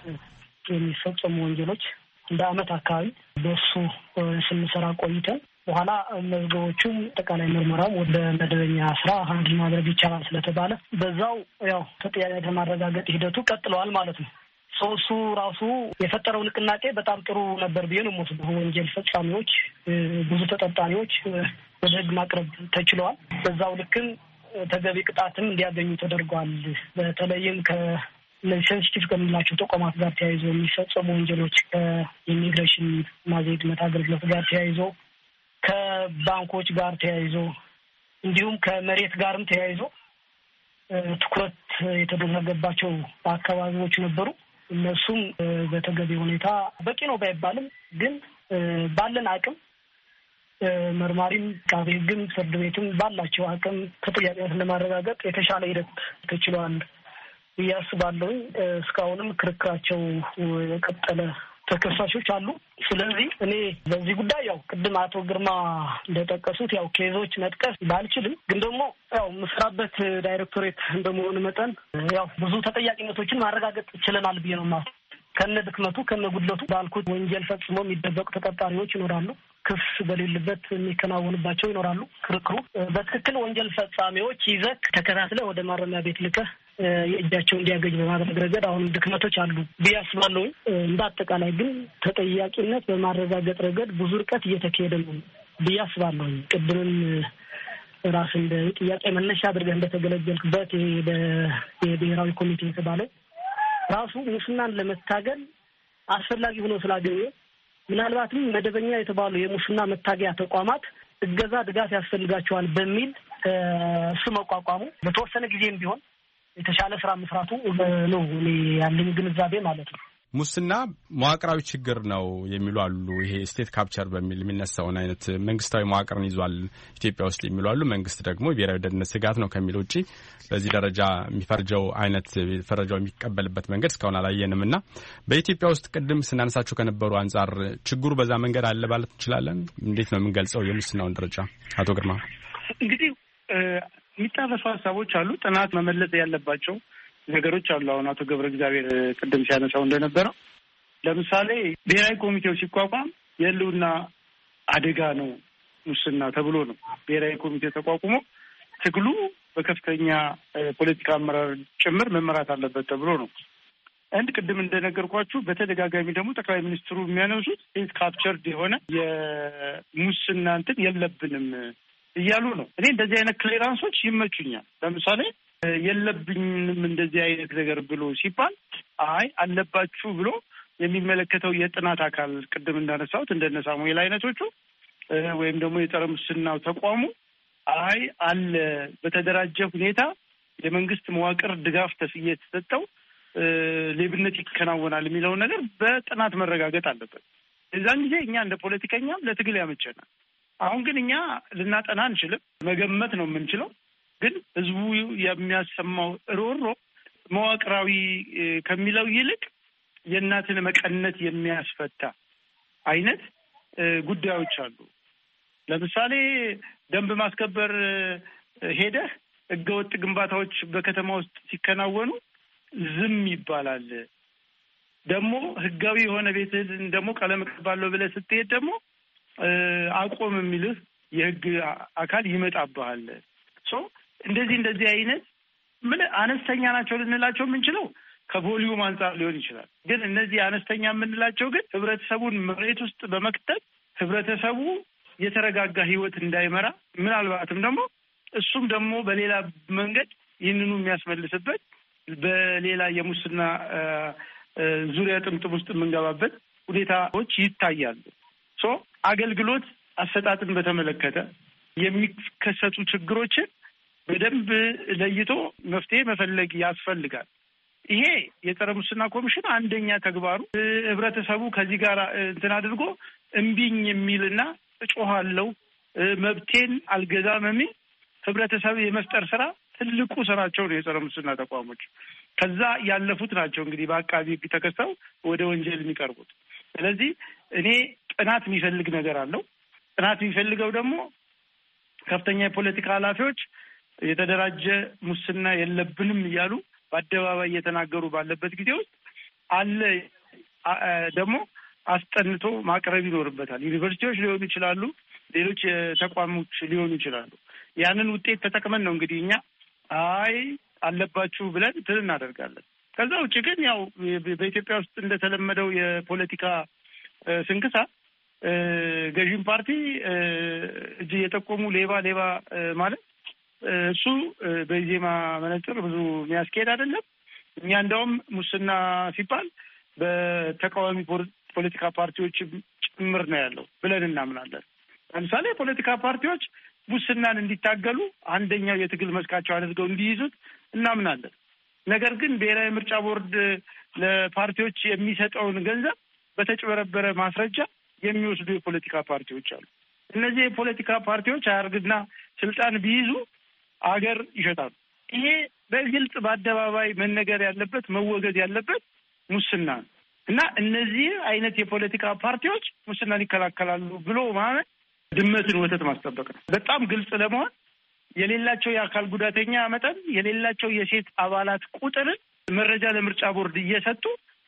የሚፈጸሙ ወንጀሎች እንደ ዓመት አካባቢ በሱ ስንሰራ ቆይተን በኋላ መዝገቦቹም አጠቃላይ ምርመራው ወደ መደበኛ ስራ ሃንድል ማድረግ ይቻላል ስለተባለ በዛው ያው ተጠያቂነት ማረጋገጥ ሂደቱ ቀጥለዋል ማለት ነው። እሱ ራሱ የፈጠረው ንቅናቄ በጣም ጥሩ ነበር ብዬ ነው የምወስደው። ወንጀል ፈጻሚዎች ብዙ ተጠርጣሪዎች ወደ ሕግ ማቅረብ ተችለዋል። በዛው ልክም ተገቢ ቅጣትም እንዲያገኙ ተደርጓል። በተለይም ከእነዚህ ሴንሲቲቭ ከምንላቸው ተቋማት ጋር ተያይዞ የሚፈጸሙ ወንጀሎች ከኢሚግሬሽን እና ዜግነት አገልግሎት ጋር ተያይዞ ከባንኮች ጋር ተያይዞ እንዲሁም ከመሬት ጋርም ተያይዞ ትኩረት የተደረገባቸው አካባቢዎች ነበሩ። እነሱም በተገቢ ሁኔታ በቂ ነው ባይባልም ግን ባለን አቅም መርማሪም አቃቤ ሕግም ፍርድ ቤትም ባላቸው አቅም ተጠያቂነትን ለማረጋገጥ የተሻለ ሂደት ተችሏል ብዬ አስባለሁ። እስካሁንም ክርክራቸው የቀጠለ ተከሳሾች አሉ። ስለዚህ እኔ በዚህ ጉዳይ ያው ቅድም አቶ ግርማ እንደጠቀሱት ያው ኬዞች መጥቀስ ባልችልም ግን ደግሞ ያው መስራበት ዳይሬክቶሬት እንደመሆኑ መጠን ያው ብዙ ተጠያቂነቶችን ማረጋገጥ ችለናል ብዬ ነው ማለት። ከነ ድክመቱ ከነ ጉድለቱ ባልኩት ወንጀል ፈጽሞ የሚደበቁ ተጠርጣሪዎች ይኖራሉ። ክስ በሌለበት የሚከናወንባቸው ይኖራሉ። ክርክሩ በትክክል ወንጀል ፈጻሚዎች ይዘህ ተከታትለህ ወደ ማረሚያ ቤት ልከህ የእጃቸው እንዲያገኝ በማድረግ ረገድ አሁን ድክመቶች አሉ ብዬ አስባለሁ። እንደ አጠቃላይ ግን ተጠያቂነት በማረጋገጥ ረገድ ብዙ ርቀት እየተካሄደ ነው ብዬ አስባለሁ። ቅድምም ራስ እንደ ጥያቄ መነሻ አድርገህ እንደተገለገልክበት የብሔራዊ ኮሚቴ የተባለው ራሱ ሙስናን ለመታገል አስፈላጊ ሆኖ ስላገኘ ምናልባትም መደበኛ የተባሉ የሙስና መታገያ ተቋማት እገዛ ድጋፍ ያስፈልጋቸዋል በሚል እሱ መቋቋሙ በተወሰነ ጊዜም ቢሆን የተሻለ ስራ መስራቱ ነው ያለኝ ግንዛቤ ማለት ነው። ሙስና መዋቅራዊ ችግር ነው የሚሉ አሉ። ይሄ ስቴት ካፕቸር በሚል የሚነሳውን አይነት መንግስታዊ መዋቅርን ይዟል ኢትዮጵያ ውስጥ የሚሉ አሉ። መንግስት ደግሞ ብሔራዊ ደህንነት ስጋት ነው ከሚል ውጪ በዚህ ደረጃ የሚፈርጀው አይነት ፈረጃው የሚቀበልበት መንገድ እስካሁን አላየንም እና በኢትዮጵያ ውስጥ ቅድም ስናነሳቸው ከነበሩ አንጻር ችግሩ በዛ መንገድ አለ ማለት እንችላለን። እንዴት ነው የምንገልጸው የሙስናውን ደረጃ? አቶ ግርማ እንግዲህ የሚጣረሱ ሀሳቦች አሉ። ጥናት መመለስ ያለባቸው ነገሮች አሉ። አሁን አቶ ገብረ እግዚአብሔር ቅድም ሲያነሳው እንደነበረው ለምሳሌ ብሔራዊ ኮሚቴው ሲቋቋም የህልውና አደጋ ነው ሙስና ተብሎ ነው ብሔራዊ ኮሚቴ ተቋቁሞ ትግሉ በከፍተኛ ፖለቲካ አመራር ጭምር መመራት አለበት ተብሎ ነው። አንድ ቅድም እንደነገርኳችሁ በተደጋጋሚ ደግሞ ጠቅላይ ሚኒስትሩ የሚያነሱት ስቴት ካፕቸርድ የሆነ የሙስና እንትን የለብንም እያሉ ነው። እኔ እንደዚህ አይነት ክሊራንሶች ይመቹኛል። ለምሳሌ የለብኝም እንደዚህ አይነት ነገር ብሎ ሲባል አይ አለባችሁ ብሎ የሚመለከተው የጥናት አካል ቅድም እንዳነሳሁት እንደነ ሳሙኤል አይነቶቹ ወይም ደግሞ የጸረ ሙስናው ተቋሙ አይ አለ በተደራጀ ሁኔታ የመንግስት መዋቅር ድጋፍ የተሰጠው ሌብነት ይከናወናል የሚለው ነገር በጥናት መረጋገጥ አለበት። እዛን ጊዜ እኛ እንደ ፖለቲከኛም ለትግል ያመቸናል። አሁን ግን እኛ ልናጠና አንችልም፣ መገመት ነው የምንችለው። ግን ህዝቡ የሚያሰማው ሮሮ መዋቅራዊ ከሚለው ይልቅ የእናትን መቀነት የሚያስፈታ አይነት ጉዳዮች አሉ። ለምሳሌ ደንብ ማስከበር ሄደህ ህገወጥ ግንባታዎች በከተማ ውስጥ ሲከናወኑ ዝም ይባላል። ደግሞ ህጋዊ የሆነ ቤትህን ደግሞ ቀለም እቀባለሁ ብለህ ስትሄድ ደግሞ አቆም የሚልህ የህግ አካል ይመጣብሃል። እንደዚህ አይነት ምን አነስተኛ ናቸው ልንላቸው የምንችለው ከቮሊዩም አንጻር ሊሆን ይችላል። ግን እነዚህ አነስተኛ የምንላቸው ግን ህብረተሰቡን መሬት ውስጥ በመክተት ህብረተሰቡ የተረጋጋ ህይወት እንዳይመራ ምናልባትም ደግሞ እሱም ደግሞ በሌላ መንገድ ይህንኑ የሚያስመልስበት በሌላ የሙስና ዙሪያ ጥምጥም ውስጥ የምንገባበት ሁኔታዎች ይታያሉ። አገልግሎት አሰጣጥን በተመለከተ የሚከሰቱ ችግሮችን በደንብ ለይቶ መፍትሄ መፈለግ ያስፈልጋል። ይሄ የጸረ ሙስና ኮሚሽን አንደኛ ተግባሩ ህብረተሰቡ ከዚህ ጋር እንትን አድርጎ እምቢኝ የሚልና እጮሃለሁ መብቴን አልገዛም የሚል ህብረተሰብ የመፍጠር ስራ ትልቁ ስራቸው ነው የጸረ ሙስና ተቋሞች። ከዛ ያለፉት ናቸው እንግዲህ በአቃቢ ህግ ተከሰው ወደ ወንጀል የሚቀርቡት። ስለዚህ እኔ ጥናት የሚፈልግ ነገር አለው። ጥናት የሚፈልገው ደግሞ ከፍተኛ የፖለቲካ ኃላፊዎች የተደራጀ ሙስና የለብንም እያሉ በአደባባይ እየተናገሩ ባለበት ጊዜ ውስጥ አለ ደግሞ አስጠንቶ ማቅረብ ይኖርበታል። ዩኒቨርሲቲዎች ሊሆኑ ይችላሉ፣ ሌሎች ተቋሞች ሊሆኑ ይችላሉ። ያንን ውጤት ተጠቅመን ነው እንግዲህ እኛ አይ አለባችሁ ብለን ትል እናደርጋለን። ከዛ ውጭ ግን ያው በኢትዮጵያ ውስጥ እንደተለመደው የፖለቲካ ስንክሳ ገዢም ፓርቲ እጅ የጠቆሙ ሌባ ማለት እሱ በኢዜማ መነጽር ብዙ የሚያስኬድ አይደለም። እኛ እንደውም ሙስና ሲባል በተቃዋሚ ፖለቲካ ፓርቲዎች ጭምር ነው ያለው ብለን እናምናለን። ለምሳሌ የፖለቲካ ፓርቲዎች ሙስናን እንዲታገሉ አንደኛው የትግል መስካቸው አድርገው እንዲይዙት እናምናለን። ነገር ግን ብሔራዊ ምርጫ ቦርድ ለፓርቲዎች የሚሰጠውን ገንዘብ በተጭበረበረ ማስረጃ የሚወስዱ የፖለቲካ ፓርቲዎች አሉ። እነዚህ የፖለቲካ ፓርቲዎች አያርግና ስልጣን ቢይዙ አገር ይሸጣሉ። ይሄ በግልጽ በአደባባይ መነገር ያለበት መወገድ ያለበት ሙስና ነው እና እነዚህ አይነት የፖለቲካ ፓርቲዎች ሙስናን ይከላከላሉ ብሎ ማመን ድመትን ወተት ማስጠበቅ ነው። በጣም ግልጽ ለመሆን የሌላቸው የአካል ጉዳተኛ መጠን የሌላቸው የሴት አባላት ቁጥርን መረጃ ለምርጫ ቦርድ እየሰጡ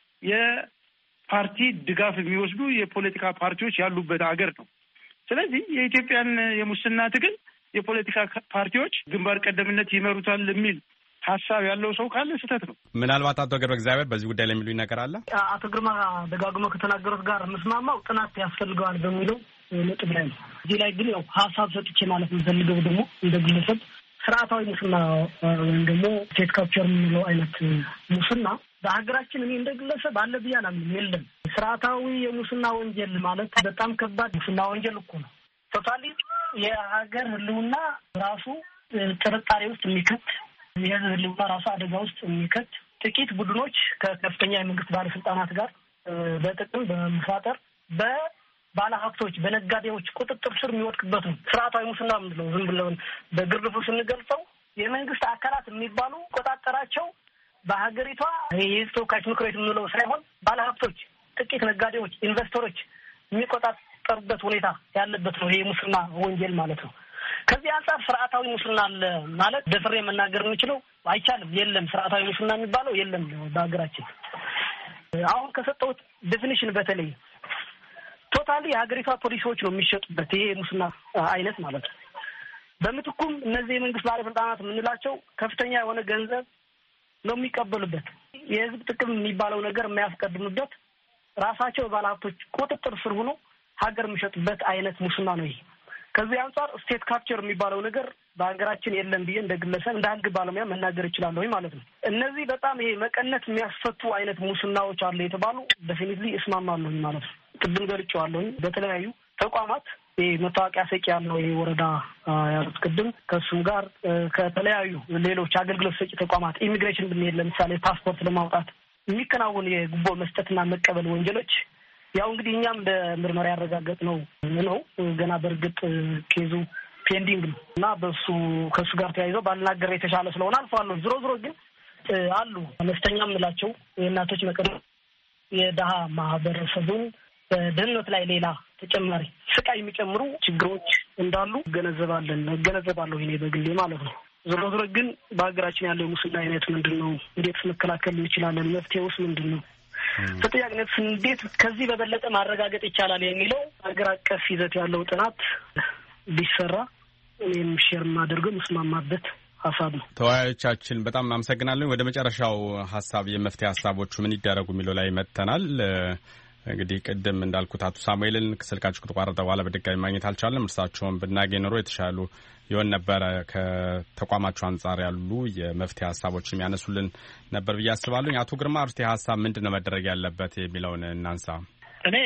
የፓርቲ ድጋፍ የሚወስዱ የፖለቲካ ፓርቲዎች ያሉበት ሀገር ነው። ስለዚህ የኢትዮጵያን የሙስና ትግል የፖለቲካ ፓርቲዎች ግንባር ቀደምነት ይመሩታል የሚል ሀሳብ ያለው ሰው ካለ ስህተት ነው። ምናልባት አቶ ገብረ እግዚአብሔር በዚህ ጉዳይ ላይ የሚሉኝ ነገር አለ? አቶ ግርማ ደጋግሞ ከተናገሩት ጋር የምስማማው ጥናት ያስፈልገዋል በሚለው ነጥብ ላይ ነው። እዚህ ላይ ግን ያው ሀሳብ ሰጥቼ ማለት የምፈልገው ደግሞ እንደ ግለሰብ ስርዓታዊ ሙስና ወይም ደግሞ ስቴት ካፕቸር የምንለው አይነት ሙስና በሀገራችን እኔ እንደ ግለሰብ አለ ብዬ አላምንም። የለም። ስርዓታዊ የሙስና ወንጀል ማለት በጣም ከባድ ሙስና ወንጀል እኮ ነው። ቶታሊ የሀገር ህልውና ራሱ ጥርጣሬ ውስጥ የሚከት የህዝብ ህልውና ራሱ አደጋ ውስጥ የሚከት ጥቂት ቡድኖች ከከፍተኛ የመንግስት ባለስልጣናት ጋር በጥቅም በመፋጠር ባለሀብቶች በነጋዴዎች ቁጥጥር ስር የሚወድቅበት ነው። ስርዓታዊ ሙስና ምንድነው? ዝም ብለን በግርድፉ ስንገልጸው የመንግስት አካላት የሚባሉ ቆጣጠራቸው በሀገሪቷ የህዝብ ተወካዮች ምክር ቤት የምንለው ሳይሆን ባለሀብቶች፣ ጥቂት ነጋዴዎች፣ ኢንቨስተሮች የሚቆጣጠሩበት ሁኔታ ያለበት ነው። ይሄ ሙስና ወንጀል ማለት ነው። ከዚህ አንጻር ስርዓታዊ ሙስና አለ ማለት ደፍሬ መናገር የምችለው አይቻልም። የለም፣ ስርዓታዊ ሙስና የሚባለው የለም በሀገራችን። አሁን ከሰጠሁት ዴፊኒሽን በተለይ ቶታሊ የሀገሪቷ ፖሊሲዎች ነው የሚሸጡበት ይሄ ሙስና አይነት ማለት ነው። በምትኩም እነዚህ የመንግስት ባለስልጣናት የምንላቸው ከፍተኛ የሆነ ገንዘብ ነው የሚቀበሉበት። የህዝብ ጥቅም የሚባለው ነገር የሚያስቀድሙበት ራሳቸው ባለሀብቶች ቁጥጥር ስር ሆኖ ሀገር የሚሸጡበት አይነት ሙስና ነው ይሄ። ከዚህ አንጻር ስቴት ካፕቸር የሚባለው ነገር በሀገራችን የለም ብዬ እንደ ግለሰብ እንደ ህግ ባለሙያ መናገር እችላለሁ ማለት ነው። እነዚህ በጣም ይሄ መቀነት የሚያስፈቱ አይነት ሙስናዎች አሉ የተባሉ ዴፊኒትሊ እስማማለሁ ማለት ነው። ቅድም ገልጬዋለሁ። በተለያዩ ተቋማት መታወቂያ ሰጪ ያለው ይሄ ወረዳ ያሉት ቅድም ከሱም ጋር ከተለያዩ ሌሎች አገልግሎት ሰጪ ተቋማት ኢሚግሬሽን ብንሄድ ለምሳሌ ፓስፖርት ለማውጣት የሚከናወኑ የጉቦ መስጠትና መቀበል ወንጀሎች ያው እንግዲህ እኛም በምርመራ ያረጋገጥ ነው ገና በእርግጥ ኬዙ ፔንዲንግ ነው እና ከሱ ጋር ተያይዞ ባልናገር የተሻለ ስለሆነ አልፏለሁ። ዝሮ ግን አሉ አነስተኛ የምላቸው የእናቶች መቀበል የደሃ ማህበረሰቡን በደህንነት ላይ ሌላ ተጨማሪ ስቃይ የሚጨምሩ ችግሮች እንዳሉ እገነዘባለሁ እኔ በግሌ ማለት ነው። ዝሮ ግን በሀገራችን ያለው ሙስና አይነት ምንድነው? እንዴት መከላከል እንችላለን? መፍትሄውስ ምንድነው? ተጠያቂነት እንዴት ከዚህ በበለጠ ማረጋገጥ ይቻላል የሚለው ሀገር አቀፍ ይዘት ያለው ጥናት ቢሰራ እኔም ሼር ማድረግ መስማማበት ሀሳብ ነው። ተወያዮቻችን በጣም እናመሰግናለን። ወደ መጨረሻው ሀሳብ የመፍትሄ ሀሳቦቹ ምን ይደረጉ የሚለው ላይ መጥተናል። እንግዲህ ቅድም እንዳልኩት አቶ ሳሙኤልን ስልካቸው ከተቋረጠ በኋላ በድጋሚ ማግኘት አልቻለም። እርሳቸውን ብናገኝ ኖሮ የተሻሉ ይሆን ነበረ። ከተቋማቸው አንጻር ያሉ የመፍትሄ ሀሳቦችን የሚያነሱልን ነበር ብዬ አስባለሁ። አቶ ግርማ መፍትሄ ሀሳብ ምንድን ነው መደረግ ያለበት የሚለውን እናንሳ። እኔ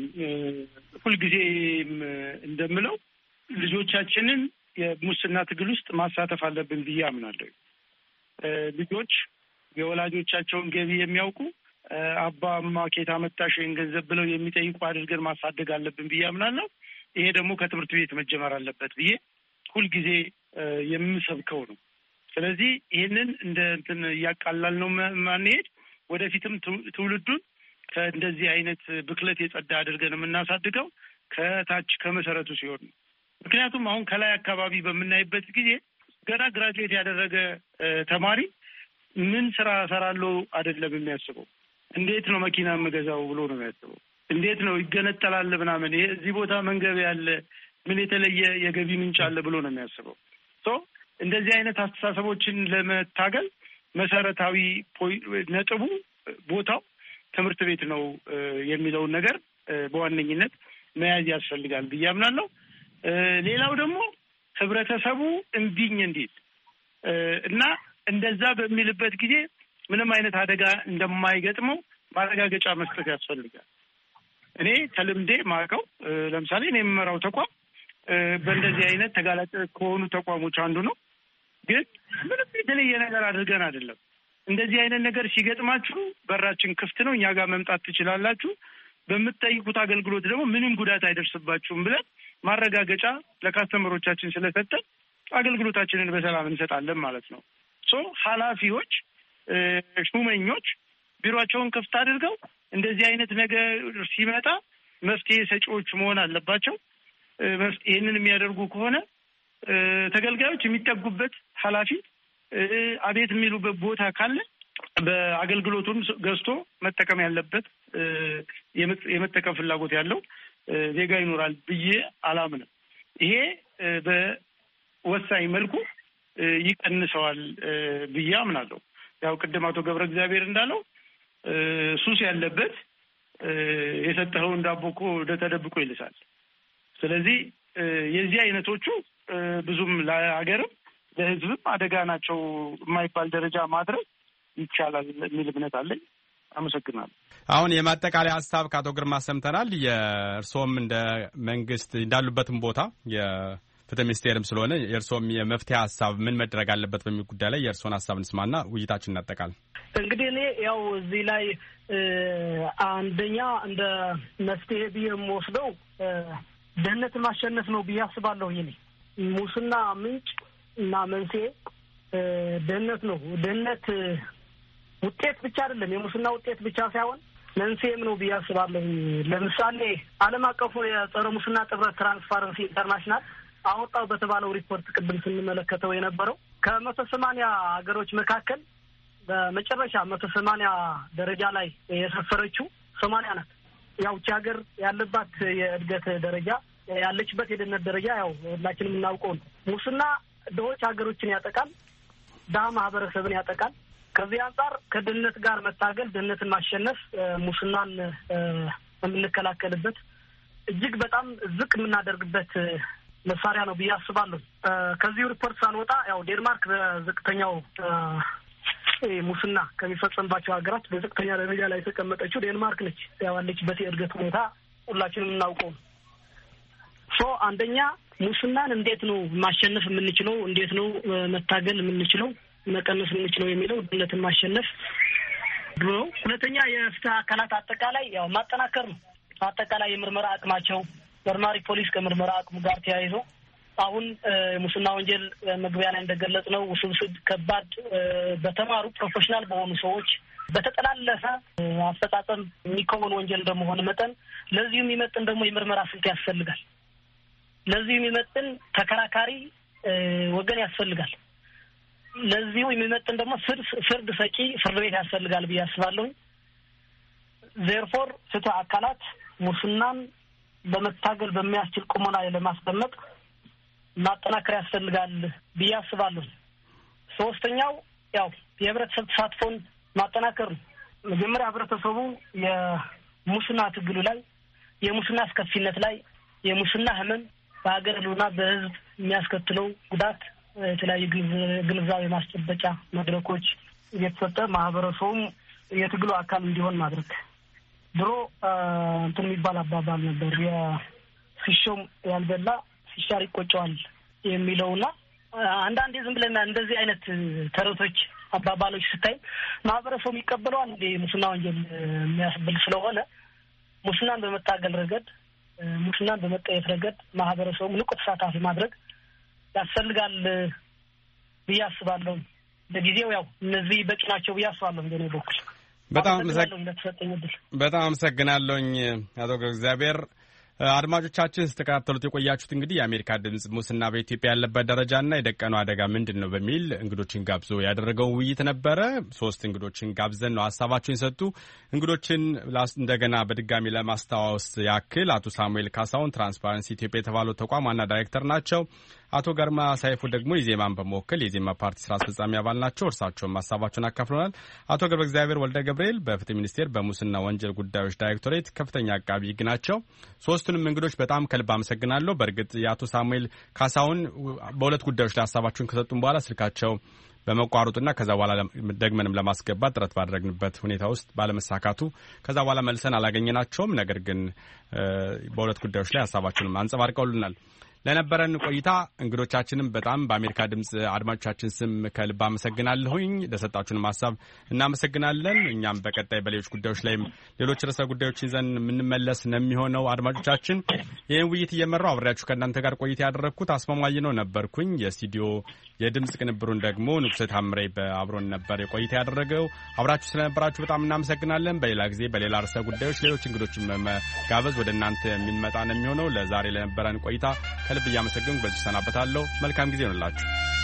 ሁልጊዜም እንደምለው ልጆቻችንን የሙስና ትግል ውስጥ ማሳተፍ አለብን ብዬ አምናለሁ። ልጆች የወላጆቻቸውን ገቢ የሚያውቁ አባማ ኬታ መጣሽ ገንዘብ ብለው የሚጠይቁ አድርገን ማሳደግ አለብን ብዬ አምናለሁ። ይሄ ደግሞ ከትምህርት ቤት መጀመር አለበት ብዬ ሁልጊዜ የምሰብከው ነው። ስለዚህ ይህንን እንደ እንትን እያቃላል ነው ማንሄድ ወደፊትም ትውልዱን ከእንደዚህ አይነት ብክለት የጸዳ አድርገን የምናሳድገው ከታች ከመሰረቱ ሲሆን ነው። ምክንያቱም አሁን ከላይ አካባቢ በምናይበት ጊዜ ገና ግራጁዌት ያደረገ ተማሪ ምን ስራ እሰራለሁ አይደለም የሚያስበው። እንዴት ነው መኪና የምገዛው ብሎ ነው የሚያስበው። እንዴት ነው ይገነጠላል ምናምን እዚህ ቦታ መንገብ ያለ ምን የተለየ የገቢ ምንጭ አለ ብሎ ነው የሚያስበው። እንደዚህ አይነት አስተሳሰቦችን ለመታገል መሰረታዊ ነጥቡ ቦታው ትምህርት ቤት ነው የሚለውን ነገር በዋነኝነት መያዝ ያስፈልጋል ብዬ አምናለሁ። ሌላው ደግሞ ህብረተሰቡ እምቢኝ እንዲል እና እንደዛ በሚልበት ጊዜ ምንም አይነት አደጋ እንደማይገጥመው ማረጋገጫ መስጠት ያስፈልጋል። እኔ ከልምዴ ማቀው ለምሳሌ እኔ የምመራው ተቋም በእንደዚህ አይነት ተጋላጭ ከሆኑ ተቋሞች አንዱ ነው። ግን ምንም የተለየ ነገር አድርገን አይደለም። እንደዚህ አይነት ነገር ሲገጥማችሁ በራችን ክፍት ነው፣ እኛ ጋር መምጣት ትችላላችሁ፣ በምትጠይቁት አገልግሎት ደግሞ ምንም ጉዳት አይደርስባችሁም ብለን ማረጋገጫ ለካስተመሮቻችን ስለሰጠን አገልግሎታችንን በሰላም እንሰጣለን ማለት ነው። ኃላፊዎች፣ ሹመኞች ቢሮአቸውን ክፍት አድርገው እንደዚህ አይነት ነገር ሲመጣ መፍትሄ ሰጪዎች መሆን አለባቸው። ይህንን የሚያደርጉ ከሆነ ተገልጋዮች የሚጠጉበት ኃላፊ አቤት የሚሉበት ቦታ ካለ በአገልግሎቱን ገዝቶ መጠቀም ያለበት የመጠቀም ፍላጎት ያለው ዜጋ ይኖራል ብዬ አላምንም። ይሄ በወሳኝ መልኩ ይቀንሰዋል ብዬ አምናለሁ። ያው ቅድም አቶ ገብረ እግዚአብሔር እንዳለው ሱስ ያለበት የሰጠኸውን ዳቦ እኮ ተደብቆ ይልሳል። ስለዚህ የዚህ አይነቶቹ ብዙም ለሀገርም ለሕዝብም አደጋ ናቸው የማይባል ደረጃ ማድረግ ይቻላል የሚል እምነት አለኝ። አመሰግናለሁ። አሁን የማጠቃለያ ሀሳብ ከአቶ ግርማ ሰምተናል። የእርስዎም እንደ መንግስት እንዳሉበትም ቦታ የፍትህ ሚኒስቴርም ስለሆነ የእርስዎም የመፍትሄ ሀሳብ ምን መደረግ አለበት በሚል ጉዳይ ላይ የእርስዎን ሀሳብ እንስማና ውይይታችን እናጠቃል። እንግዲህ እኔ ያው እዚህ ላይ አንደኛ እንደ መፍትሄ ብዬ የምወስደው ድህነትን ማሸነፍ ነው ብዬ አስባለሁ። ይሄ ሙስና ምንጭ እና መንስኤ ድህነት ነው። ድህነት ውጤት ብቻ አይደለም፣ የሙስና ውጤት ብቻ ሳይሆን መንስኤም ነው ብዬ አስባለሁ። ለምሳሌ ዓለም አቀፉ የጸረ ሙስና ጥብረት ትራንስፓረንሲ ኢንተርናሽናል አወጣው በተባለው ሪፖርት ቅድም ስንመለከተው የነበረው ከ180 ሀገሮች መካከል በመጨረሻ 180 ደረጃ ላይ የሰፈረችው 80 ናት። ያው እቺ ሀገር ያለባት የእድገት ደረጃ ያለችበት የድህነት ደረጃ ያው ሁላችንም እናውቀው ነው። ሙስና ድሆች ሀገሮችን ያጠቃል፣ ድሀ ማህበረሰብን ያጠቃል። ከዚህ አንጻር ከድህነት ጋር መታገል፣ ድህነትን ማሸነፍ፣ ሙስናን የምንከላከልበት እጅግ በጣም ዝቅ የምናደርግበት መሳሪያ ነው ብዬ አስባለሁ። ከዚሁ ሪፖርት ሳንወጣ ያው ዴንማርክ በዝቅተኛው ሙስና ከሚፈጸምባቸው ሀገራት በዝቅተኛ ደረጃ ላይ የተቀመጠችው ዴንማርክ ነች። ያለችበት የእድገት ሁኔታ ሁላችንም እናውቀው። አንደኛ ሙስናን እንዴት ነው ማሸነፍ የምንችለው? እንዴት ነው መታገል የምንችለው? መቀነስ የምንችለው የሚለው ድህነትን ማሸነፍ ነው። ሁለተኛ የፍትህ አካላት አጠቃላይ ያው ማጠናከር ነው። አጠቃላይ የምርመራ አቅማቸው መርማሪ ፖሊስ ከምርመራ አቅሙ ጋር ተያይዞ አሁን የሙስና ወንጀል መግቢያ ላይ እንደገለጽ ነው ውስብስብ፣ ከባድ በተማሩ ፕሮፌሽናል በሆኑ ሰዎች በተጠላለፈ አፈጻጸም የሚከወን ወንጀል እንደመሆነ መጠን ለዚሁ የሚመጥን ደግሞ የምርመራ ስልት ያስፈልጋል። ለዚሁ የሚመጥን ተከራካሪ ወገን ያስፈልጋል። ለዚሁ የሚመጥን ደግሞ ፍርድ ሰጪ ፍርድ ቤት ያስፈልጋል ብዬ አስባለሁ። ዜርፎር ፍትህ አካላት ሙስናን በመታገል በሚያስችል ቁመና ላይ ለማስቀመጥ ማጠናከር ያስፈልጋል ብዬ አስባለሁ። ሶስተኛው ያው የህብረተሰብ ተሳትፎን ማጠናከር ነው። መጀመሪያ ህብረተሰቡ የሙስና ትግሉ ላይ፣ የሙስና አስከፊነት ላይ፣ የሙስና ህመም በሀገር ህልውና በህዝብ የሚያስከትለው ጉዳት የተለያዩ ግንዛቤ ማስጨበጫ መድረኮች እየተሰጠ ማህበረሰቡም የትግሉ አካል እንዲሆን ማድረግ። ድሮ እንትን የሚባል አባባል ነበር፣ የሲሾም ያልበላ ሲሻር ይቆጨዋል የሚለውና አንዳንዴ ዝም ብለን እንደዚህ አይነት ተረቶች አባባሎች ስታይ ማህበረሰቡ ይቀበለዋል እንደ ሙስና ወንጀል የሚያስብል ስለሆነ ሙስናን በመታገል ረገድ፣ ሙስናን በመቀየፍ ረገድ ማህበረሰቡ ንቁ ተሳታፊ ማድረግ ያስፈልጋል ብዬ አስባለሁ። ለጊዜው ያው እነዚህ በቂ ናቸው ብዬ አስባለሁ። እንደኔ በኩል በጣም አመሰግናለሁኝ አቶ ገብረ እግዚአብሔር። አድማጮቻችን ስተከታተሉት የቆያችሁት እንግዲህ የአሜሪካ ድምጽ ሙስና በኢትዮጵያ ያለበት ደረጃና የደቀነው አደጋ ምንድን ነው በሚል እንግዶችን ጋብዞ ያደረገው ውይይት ነበረ። 3 እንግዶችን ጋብዘን ነው ሀሳባቸውን የሰጡ። እንግዶችን እንደገና በድጋሚ ለማስታወስ ያክል አቶ ሳሙኤል ካሳሁን ትራንስፓረንሲ ኢትዮጵያ የተባለው ተቋም ዋና ዳይሬክተር ናቸው። አቶ ገርማ ሳይፉ ደግሞ የዜማን በመወከል የዜማ ፓርቲ ስራ አስፈጻሚ አባል ናቸው። እርሳቸውም ሀሳባቸውን አካፍለናል። አቶ ገብረ እግዚአብሔር ወልደ ገብርኤል በፍትህ ሚኒስቴር በሙስና ወንጀል ጉዳዮች ዳይሬክቶሬት ከፍተኛ አቃቢ ሕግ ናቸው። ሶስቱንም እንግዶች በጣም ከልብ አመሰግናለሁ። በእርግጥ የአቶ ሳሙኤል ካሳሁን በሁለት ጉዳዮች ላይ ሀሳባቸውን ከሰጡን በኋላ ስልካቸው በመቋረጡና ከዛ በኋላ ደግመንም ለማስገባት ጥረት ባደረግንበት ሁኔታ ውስጥ ባለመሳካቱ ከዛ በኋላ መልሰን አላገኘናቸውም። ነገር ግን በሁለት ጉዳዮች ላይ ሀሳባቸውንም አንጸባርቀውልናል። ለነበረን ቆይታ እንግዶቻችንም በጣም በአሜሪካ ድምጽ አድማጮቻችን ስም ከልብ አመሰግናለሁኝ። ለሰጣችሁን ሐሳብ እናመሰግናለን። እኛም በቀጣይ በሌሎች ጉዳዮች ላይ ሌሎች ርዕሰ ጉዳዮች ይዘን የምንመለስ ነው የሚሆነው። አድማጮቻችን ይህን ውይይት እየመራው አብሬያችሁ ከእናንተ ጋር ቆይታ ያደረግኩት አስማማኝ ነው ነበርኩኝ። የስቱዲዮ የድምጽ ቅንብሩን ደግሞ ንጉሴ ታምሬ በአብሮን ነበር ቆይታ ያደረገው። አብራችሁ ስለነበራችሁ በጣም እናመሰግናለን። በሌላ ጊዜ በሌላ ርዕሰ ጉዳዮች ሌሎች እንግዶችን መጋበዝ ወደ እናንተ የሚመጣ ነው የሚሆነው። ለዛሬ ለነበረን ቆይታ ከልብ እያመሰገንኩ በዚህ ሰናበታለሁ። መልካም ጊዜ ይሁንላችሁ።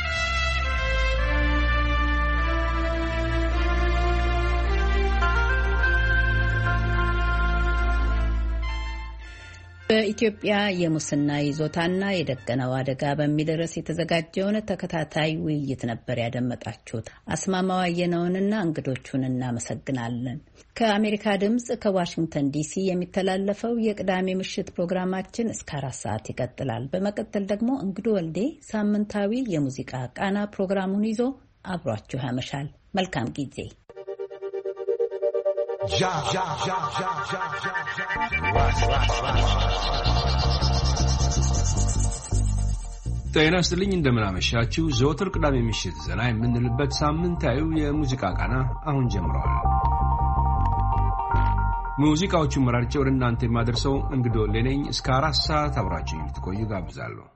በኢትዮጵያ የሙስና ይዞታና የደቀነው አደጋ በሚል ርዕስ የተዘጋጀውን ተከታታይ ውይይት ነበር ያደመጣችሁት። አስማማው አየነውንና እንግዶቹን እናመሰግናለን። ከአሜሪካ ድምፅ ከዋሽንግተን ዲሲ የሚተላለፈው የቅዳሜ ምሽት ፕሮግራማችን እስከ 4 ሰዓት ይቀጥላል። በመቀጠል ደግሞ እንግዱ ወልዴ ሳምንታዊ የሙዚቃ ቃና ፕሮግራሙን ይዞ አብሯችሁ ያመሻል። መልካም ጊዜ። ጤና ይስጥልኝ፣ እንደምን አመሻችሁ። ዘወትር ቅዳሜ ምሽት ዘና የምንልበት ሳምንታዊው የሙዚቃ ቃና አሁን ጀምሯል። ሙዚቃዎቹን መራርጬ ወደ እናንተ የማደርሰው እንግዶ ለኔኝ እስከ 4 ሰዓት አብራችሁ እንድትቆዩ ጋብዛለሁ።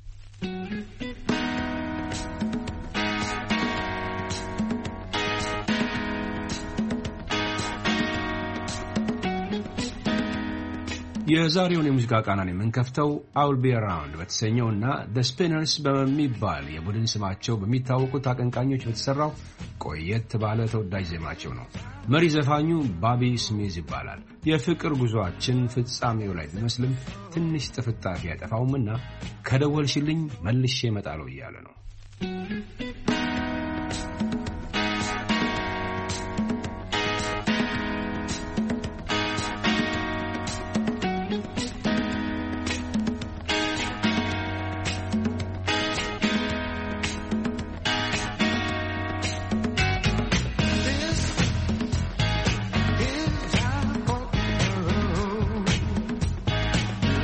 የዛሬውን የሙዚቃ ቃናን የምንከፍተው I'll Be Around በተሰኘውና The Spinners በሚባል የቡድን ስማቸው በሚታወቁት አቀንቃኞች በተሰራው ቆየት ባለ ተወዳጅ ዜማቸው ነው። መሪ ዘፋኙ ባቢ ስሚዝ ይባላል። የፍቅር ጉዟችን ፍጻሜው ላይ ቢመስልም ትንሽ ጥፍጣፊ ያጠፋውምና ከደወልሽልኝ መልሼ እመጣለሁ እያለ ነው።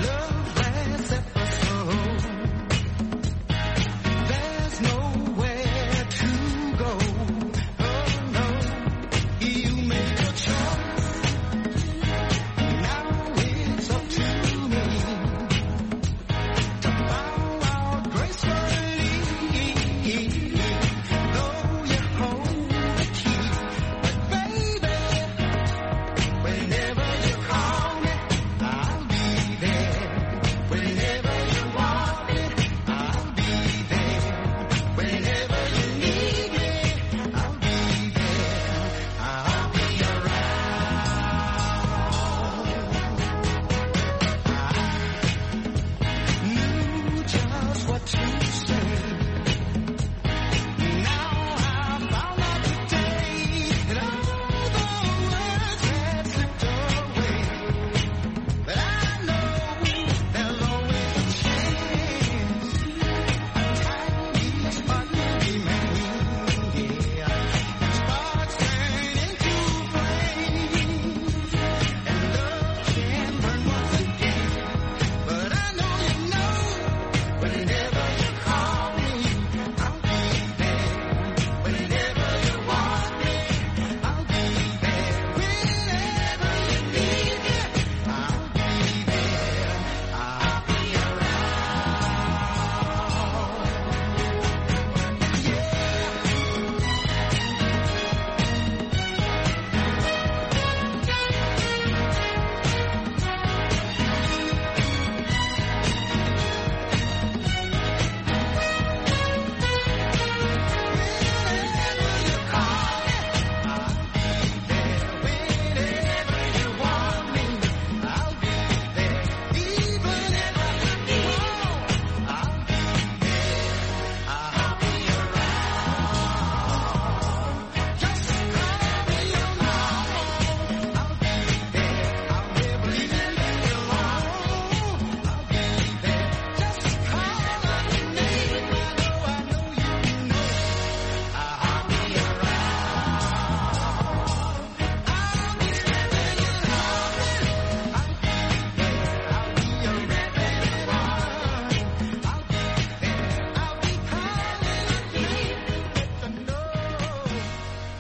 Way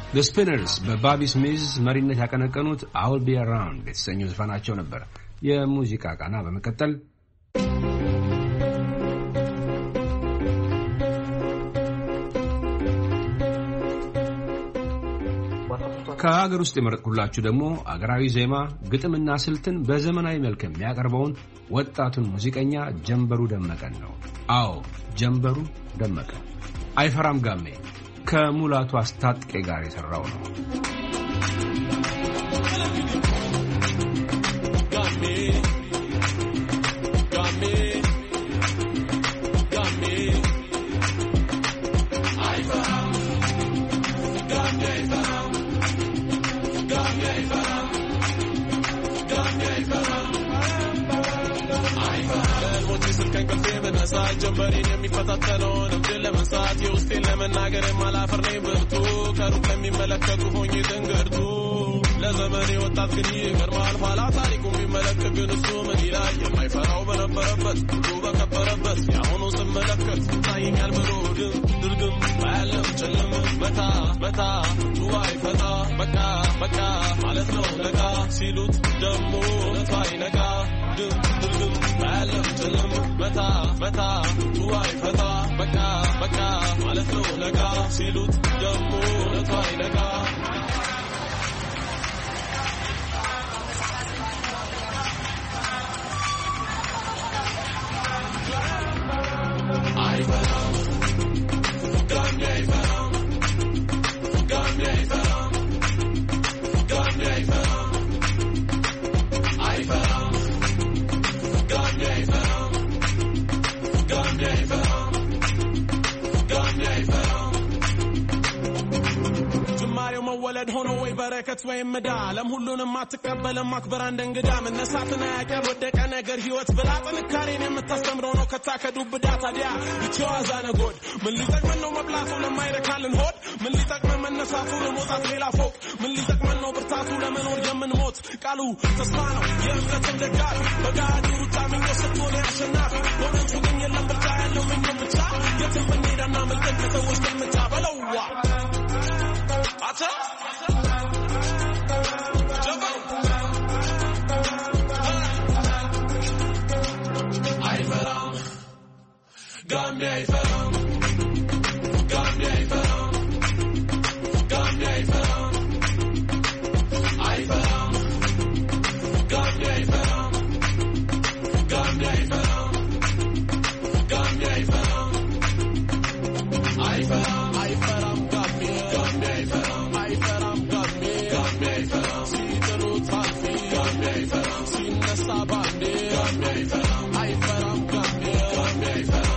The Spinners በባቢ ስሚዝ መሪነት ያቀነቀኑት I'll Be Around የተሰኘው ዘፈናቸው ነበር። የሙዚቃ ቃና በመቀጠል ከሀገር ውስጥ የመረጥኩላችሁ ደግሞ አገራዊ ዜማ ግጥምና ስልትን በዘመናዊ መልክ የሚያቀርበውን ወጣቱን ሙዚቀኛ ጀንበሩ ደመቀን ነው። አዎ ጀንበሩ ደመቀ አይፈራም ጋሜ ከሙላቱ አስታጥቄ ጋር የሰራው ነው። ጀንበሬን የሚፈታተነውን እብድን ለመንሳት የውስጤን ለመናገር የማላፈር ነኝ ብርቱ ከሩቅ ለሚመለከቱ ሆኜ ትንግርቱ ለዘመኔ ወጣት ግን ይገርማል ኋላ ታሪኩን ቢመለከት ግን እሱ ምን ይላል የማይፈራው በነበረበት ሁሉ በከበረበት የአሁኑ ስመለከት ታየኛል ብሎ ድርግም ባያለም ጨለም መታ መታ ጩዋይ ፈታ በቃ በቃ ማለት ነው ነጋ ሲሉት ደሞ እውነቱ አይነጋ ድርግም ባያለም ጨለም መታ መታ ጩዋይ ፈታ በቃ በቃ ማለት ነው ነጋ ሲሉት ደሞ እውነቱ አይነጋ ወለድ ሆኖ ወይ በረከት ወይ መዳ ዓለም ሁሉንም አትቀበልም ማክበር አንድ እንግዳ መነሳትና ያቀር ወደቀ ነገር ህይወት ብላ ጥንካሬን የምታስተምረው ነው ከታከዱብዳ ታዲያ ይቸዋዛ ነጎድ ምን ሊጠቅመን ነው መብላቱ ለማይረካልን ሆድ ምን ሊጠቅመን መነሳቱ ለሞታት ሌላ ፎቅ ምን ሊጠቅመን ነው ብርታቱ ለመኖር የምንሞት ቃሉ ተስፋ ነው የእምነት ደጋፊ በጋዱ ሩጫ ምኞት ስትሆን ያሸናፊ በእውነቱ ግን የለም ብቻ ያለው ምኞት ብቻ የትም ብንሄዳና መልቀቅ ከተወስደ ምቻ በለዋ አታ Gambia ifaram Gambia ifaram Gambia ifaram ifaram Gambia ifaram Gambia ifaram Gambia ifaram ifaram ifaram Gambia Gambia ifaram ifaram Gambia Gambia ifaram Sidru Tafi Gambia ifaram Sinna Sabande Gambia ifaram ifaram Gambia Gambia ifaram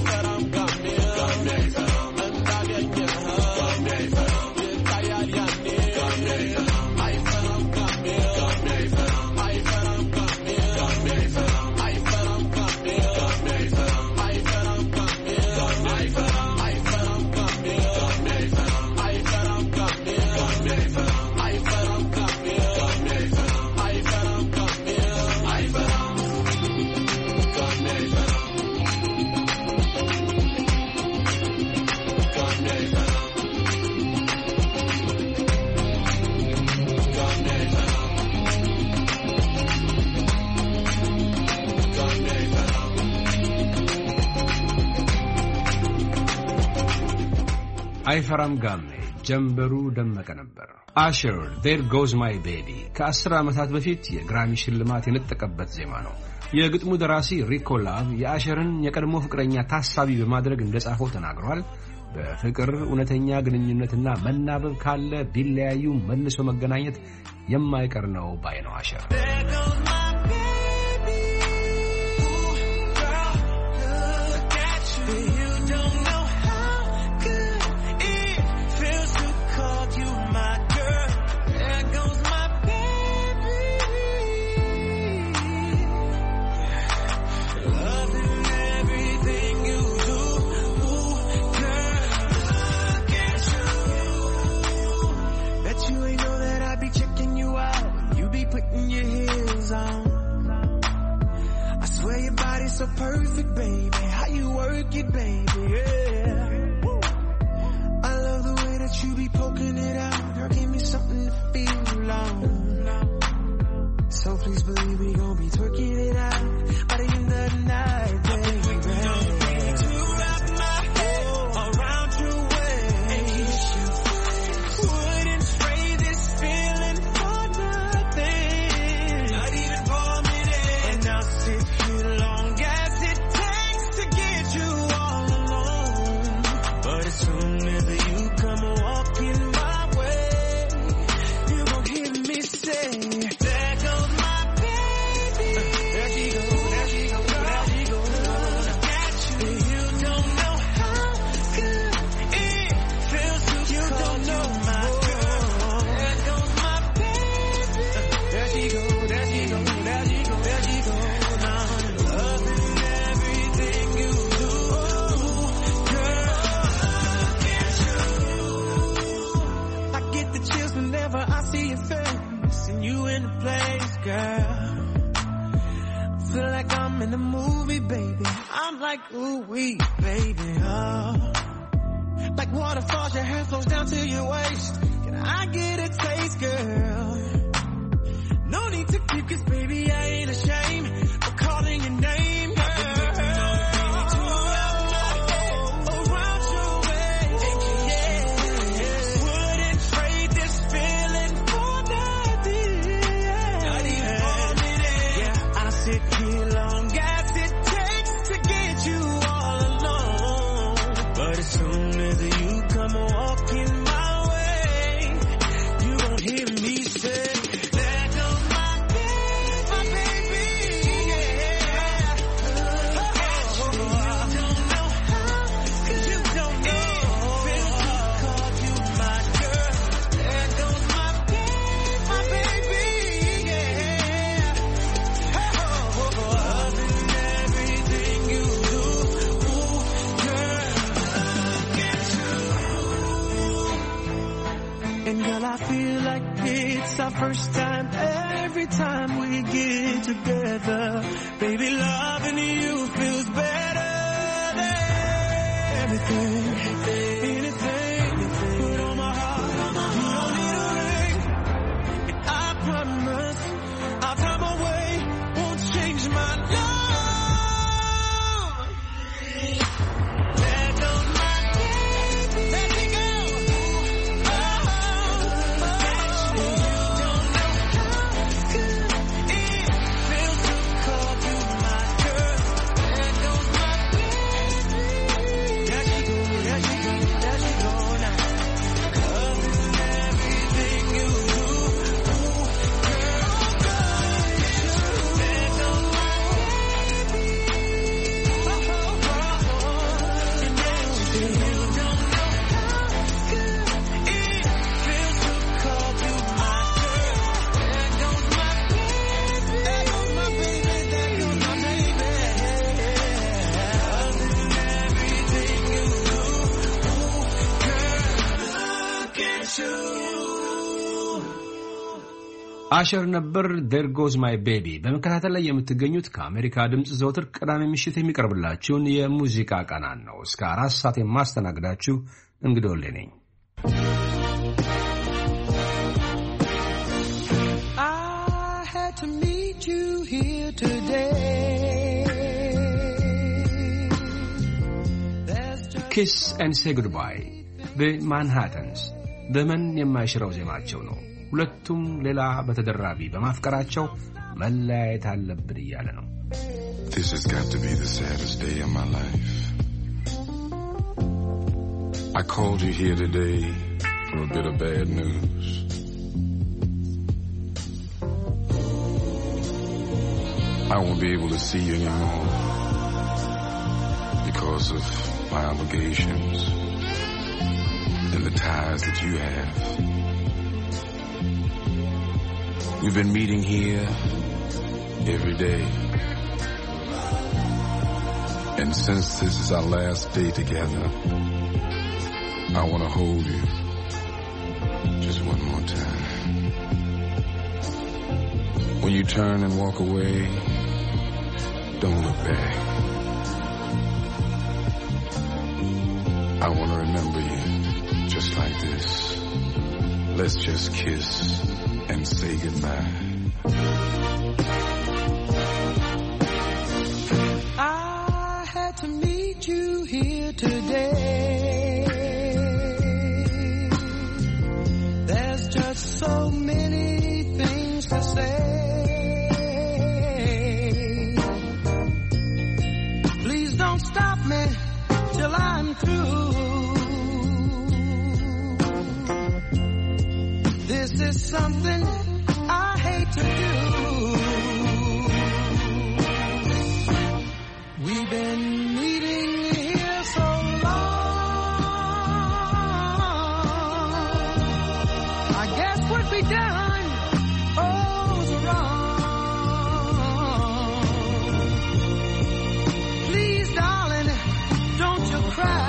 አይፈራም ጋሜ ጀንበሩ ደመቀ ነበር። አሸር There Goes My Baby ከ10 ዓመታት በፊት የግራሚ ሽልማት የነጠቀበት ዜማ ነው። የግጥሙ ደራሲ ሪኮ ላቭ የአሸርን የቀድሞ ፍቅረኛ ታሳቢ በማድረግ እንደጻፈው ተናግሯል። በፍቅር እውነተኛ ግንኙነትና መናበብ ካለ ቢለያዩ መልሶ መገናኘት የማይቀር ነው ባይ ነው አሸር። So perfect, baby. How you work it, baby? Yeah. I love the way that you be poking it out. Girl, give me something to feel on. So please believe we gon' be twerking it out by the end of the night, baby. Ooh wee, baby, oh. Like waterfalls, your hair flows down to your waist. Can I get a taste, girl? No need to keep, 'cause baby, I ain't ashamed of calling your name, girl. Our first time, every time we get together, baby, loving you feels better than everything, anything. Put on my heart, you don't need a ring, and I promise I'll time away, won't change my love. አሸር ነበር There Goes My Baby። በመከታተል ላይ የምትገኙት ከአሜሪካ ድምጽ ዘወትር ቅዳሜ ምሽት የሚቀርብላችሁን የሙዚቃ ቃናን ነው። እስከ 4 ሰዓት የማስተናግዳችሁ እንግዶልኔ ነኝ። I had to meet you here today. Kiss and Say Goodbye በማንሃተንስ ዘመን የማይሽረው ዜማቸው ነው። ሁለቱም ሌላ በተደራቢ በማፍቀራቸው መለያየት አለብን እያለ ነው። This has got to be the saddest day of my life. I called you here today for a bit of bad news. I won't be able to see you anymore because of my obligations and the ties that you have. We've been meeting here every day. And since this is our last day together, I want to hold you just one more time. When you turn and walk away, don't look back. I want to remember you just like this. Let's just kiss and say goodbye. I had to meet you here today. There's just so many things to say. Please don't stop me till I'm through. This is something I hate to do. We've been meeting here so long. I guess what we done, was wrong. Please, darling, don't you cry.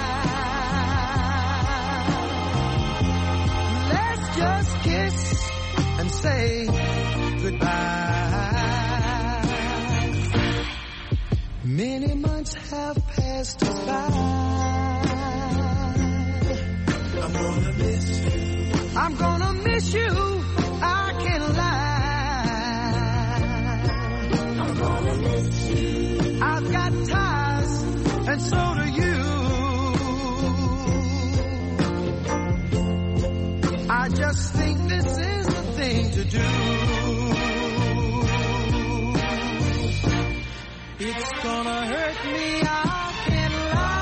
Let's just kiss and say goodbye. Many months have passed us by. I'm gonna miss you. I'm gonna miss you. I can't lie. I'm gonna miss you. I've got ties, and so do you. I just think this is the thing to do. It's gonna hurt me, I can't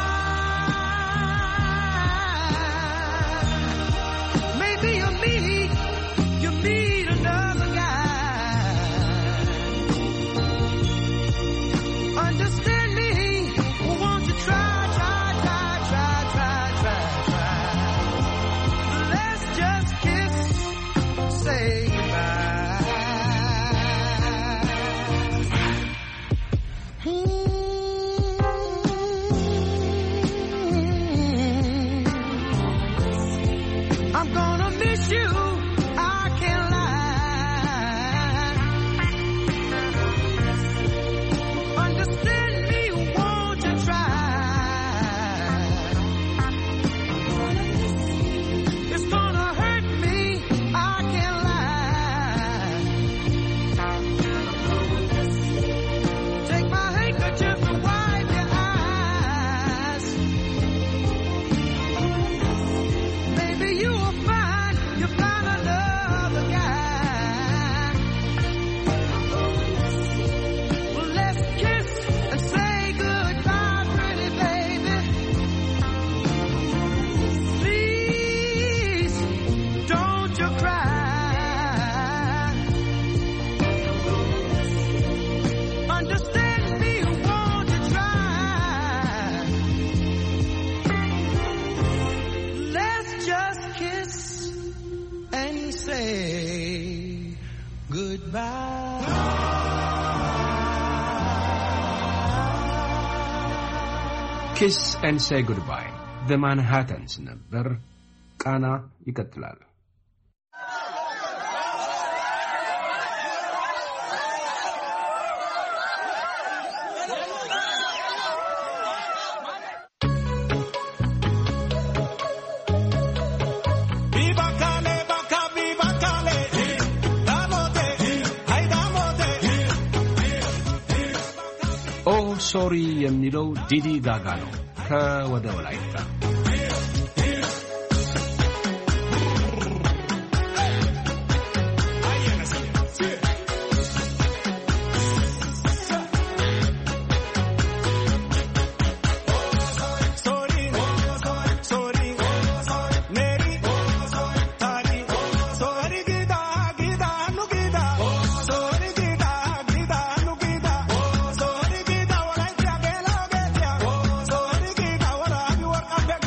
lie. Maybe you meet another guy. Understand me, won't you try. Let's just kiss, say I'm gonna miss you, I can't lie. Understand me, won't you try? It's gonna hurt me, I can't lie. Take my handkerchief and wipe your eyes. Maybe you will find you found another guy. Well, let's kiss and say goodbye, pretty baby. Please, don't you cry. Understand me, won't you try? Let's just kiss and say goodbye. Kiss and say goodbye. The Manhattans ነበር። ቃና ይቀጥላል። Viva Cale, Baca, viva Cale. Damote, ay damote. ኦ ሶሪ የሚለው ዲዲ ጋጋ ነው ከወደ ወላይታ። Sorry,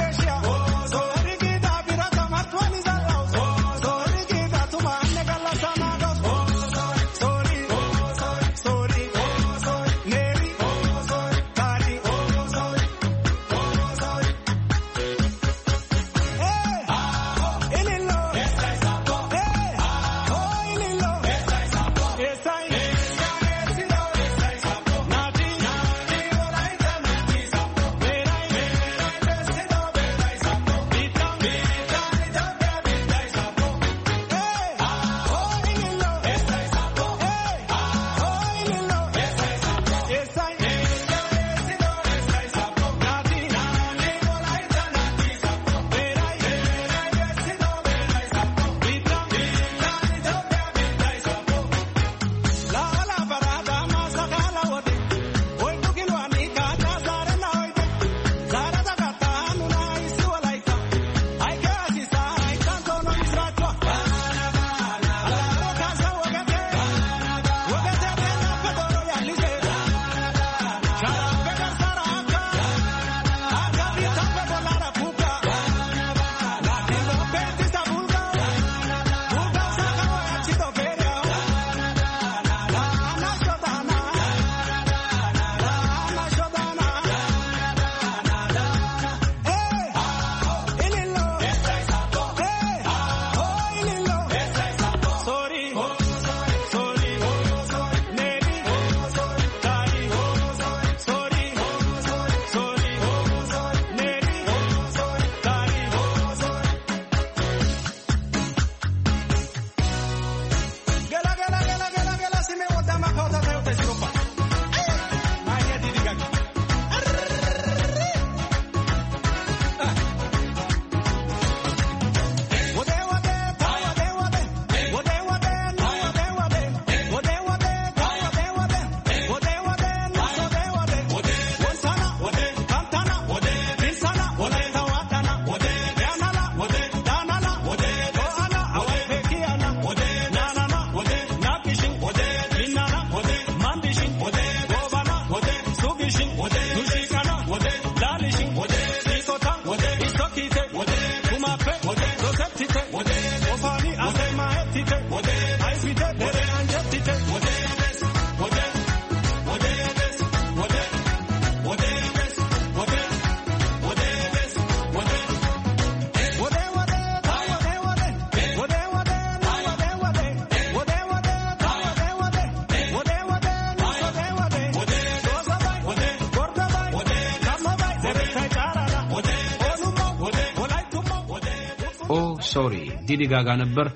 ሶሪ ዲዲ ጋጋ ነበር።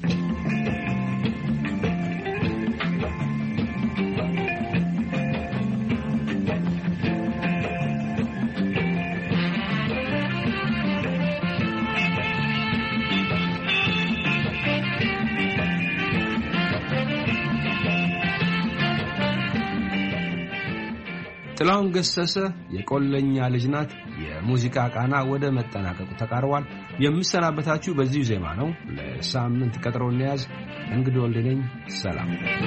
ጥላሁን ገሰሰ የቆለኛ ልጅ ናት የሙዚቃ ቃና ወደ መጠናቀቁ ተቃርቧል። የምሰናበታችሁ በዚሁ ዜማ ነው። ለሳምንት ቀጠሮ እንያዝ። እንግዲህ ወልዴ ነኝ። ሰላም።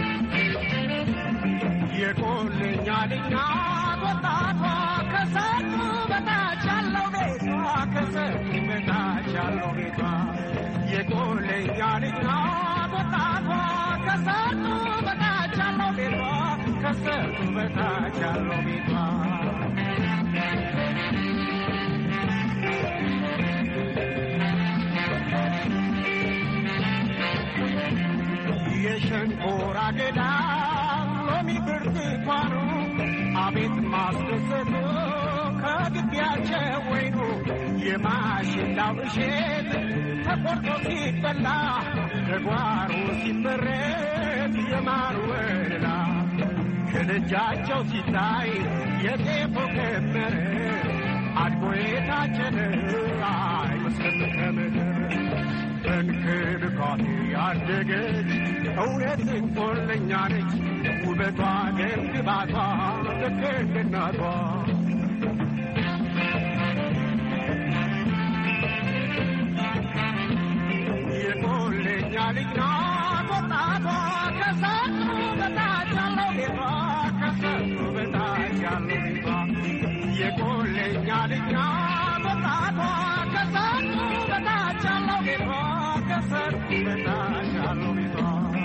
የቆለኛ ልጅ ናት ወጣቷ ከሰጡ በታች ያለው ቤቷ ከሰጡ በታች ያለው ቤቷ የቆለኛ ልጅ ናት ወጣቷ ከሰጡ በታች ያለው ቤቷ ከሰጡ በታች ያለው ቤቷ የሸንኮራ አገዳ ሎሚ ብርቱካኑ አቤት ማስደሰቱ ከግቢያቸው ወይኑ የማሽላው እሸት ተቆርጦ ሲበላ ከጓሮ ሲመረት የማር ወለላ ከደጃቸው ሲታይ የጤፎ ከመረ አድጎ የታጨደ አይመስልም ከምድር በንክብካቤ ያደገች እውነት ቆለኛ ነች ውበቷ ገርግባቷ ልክ እንደ እናቷ የቆለኛ ልጅ ናት ወጣቷ ከሰጡ በታች ያለው ቤቷ ከሰጡ በታች ያለው ቤቷ የቆለኛ ልጅ ናት ወጣቷ ከሰጡ በታች ያለው ቤቷ ከሰጡ በታች ያለው ቤቷ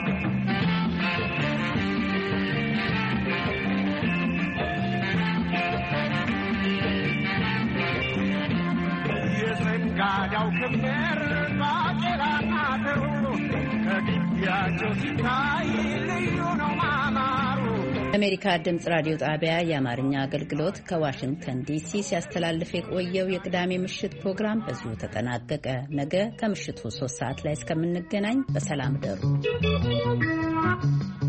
የዘንጋዳው ክምር ባቄላና አተሩ ከግቢያቸው ሲታይ ልዩ ነው ማማሩ። የአሜሪካ ድምፅ ራዲዮ ጣቢያ የአማርኛ አገልግሎት ከዋሽንግተን ዲሲ ሲያስተላልፍ የቆየው የቅዳሜ ምሽት ፕሮግራም በዚሁ ተጠናቀቀ። ነገ ከምሽቱ 3 ሰዓት ላይ እስከምንገናኝ በሰላም ደሩ።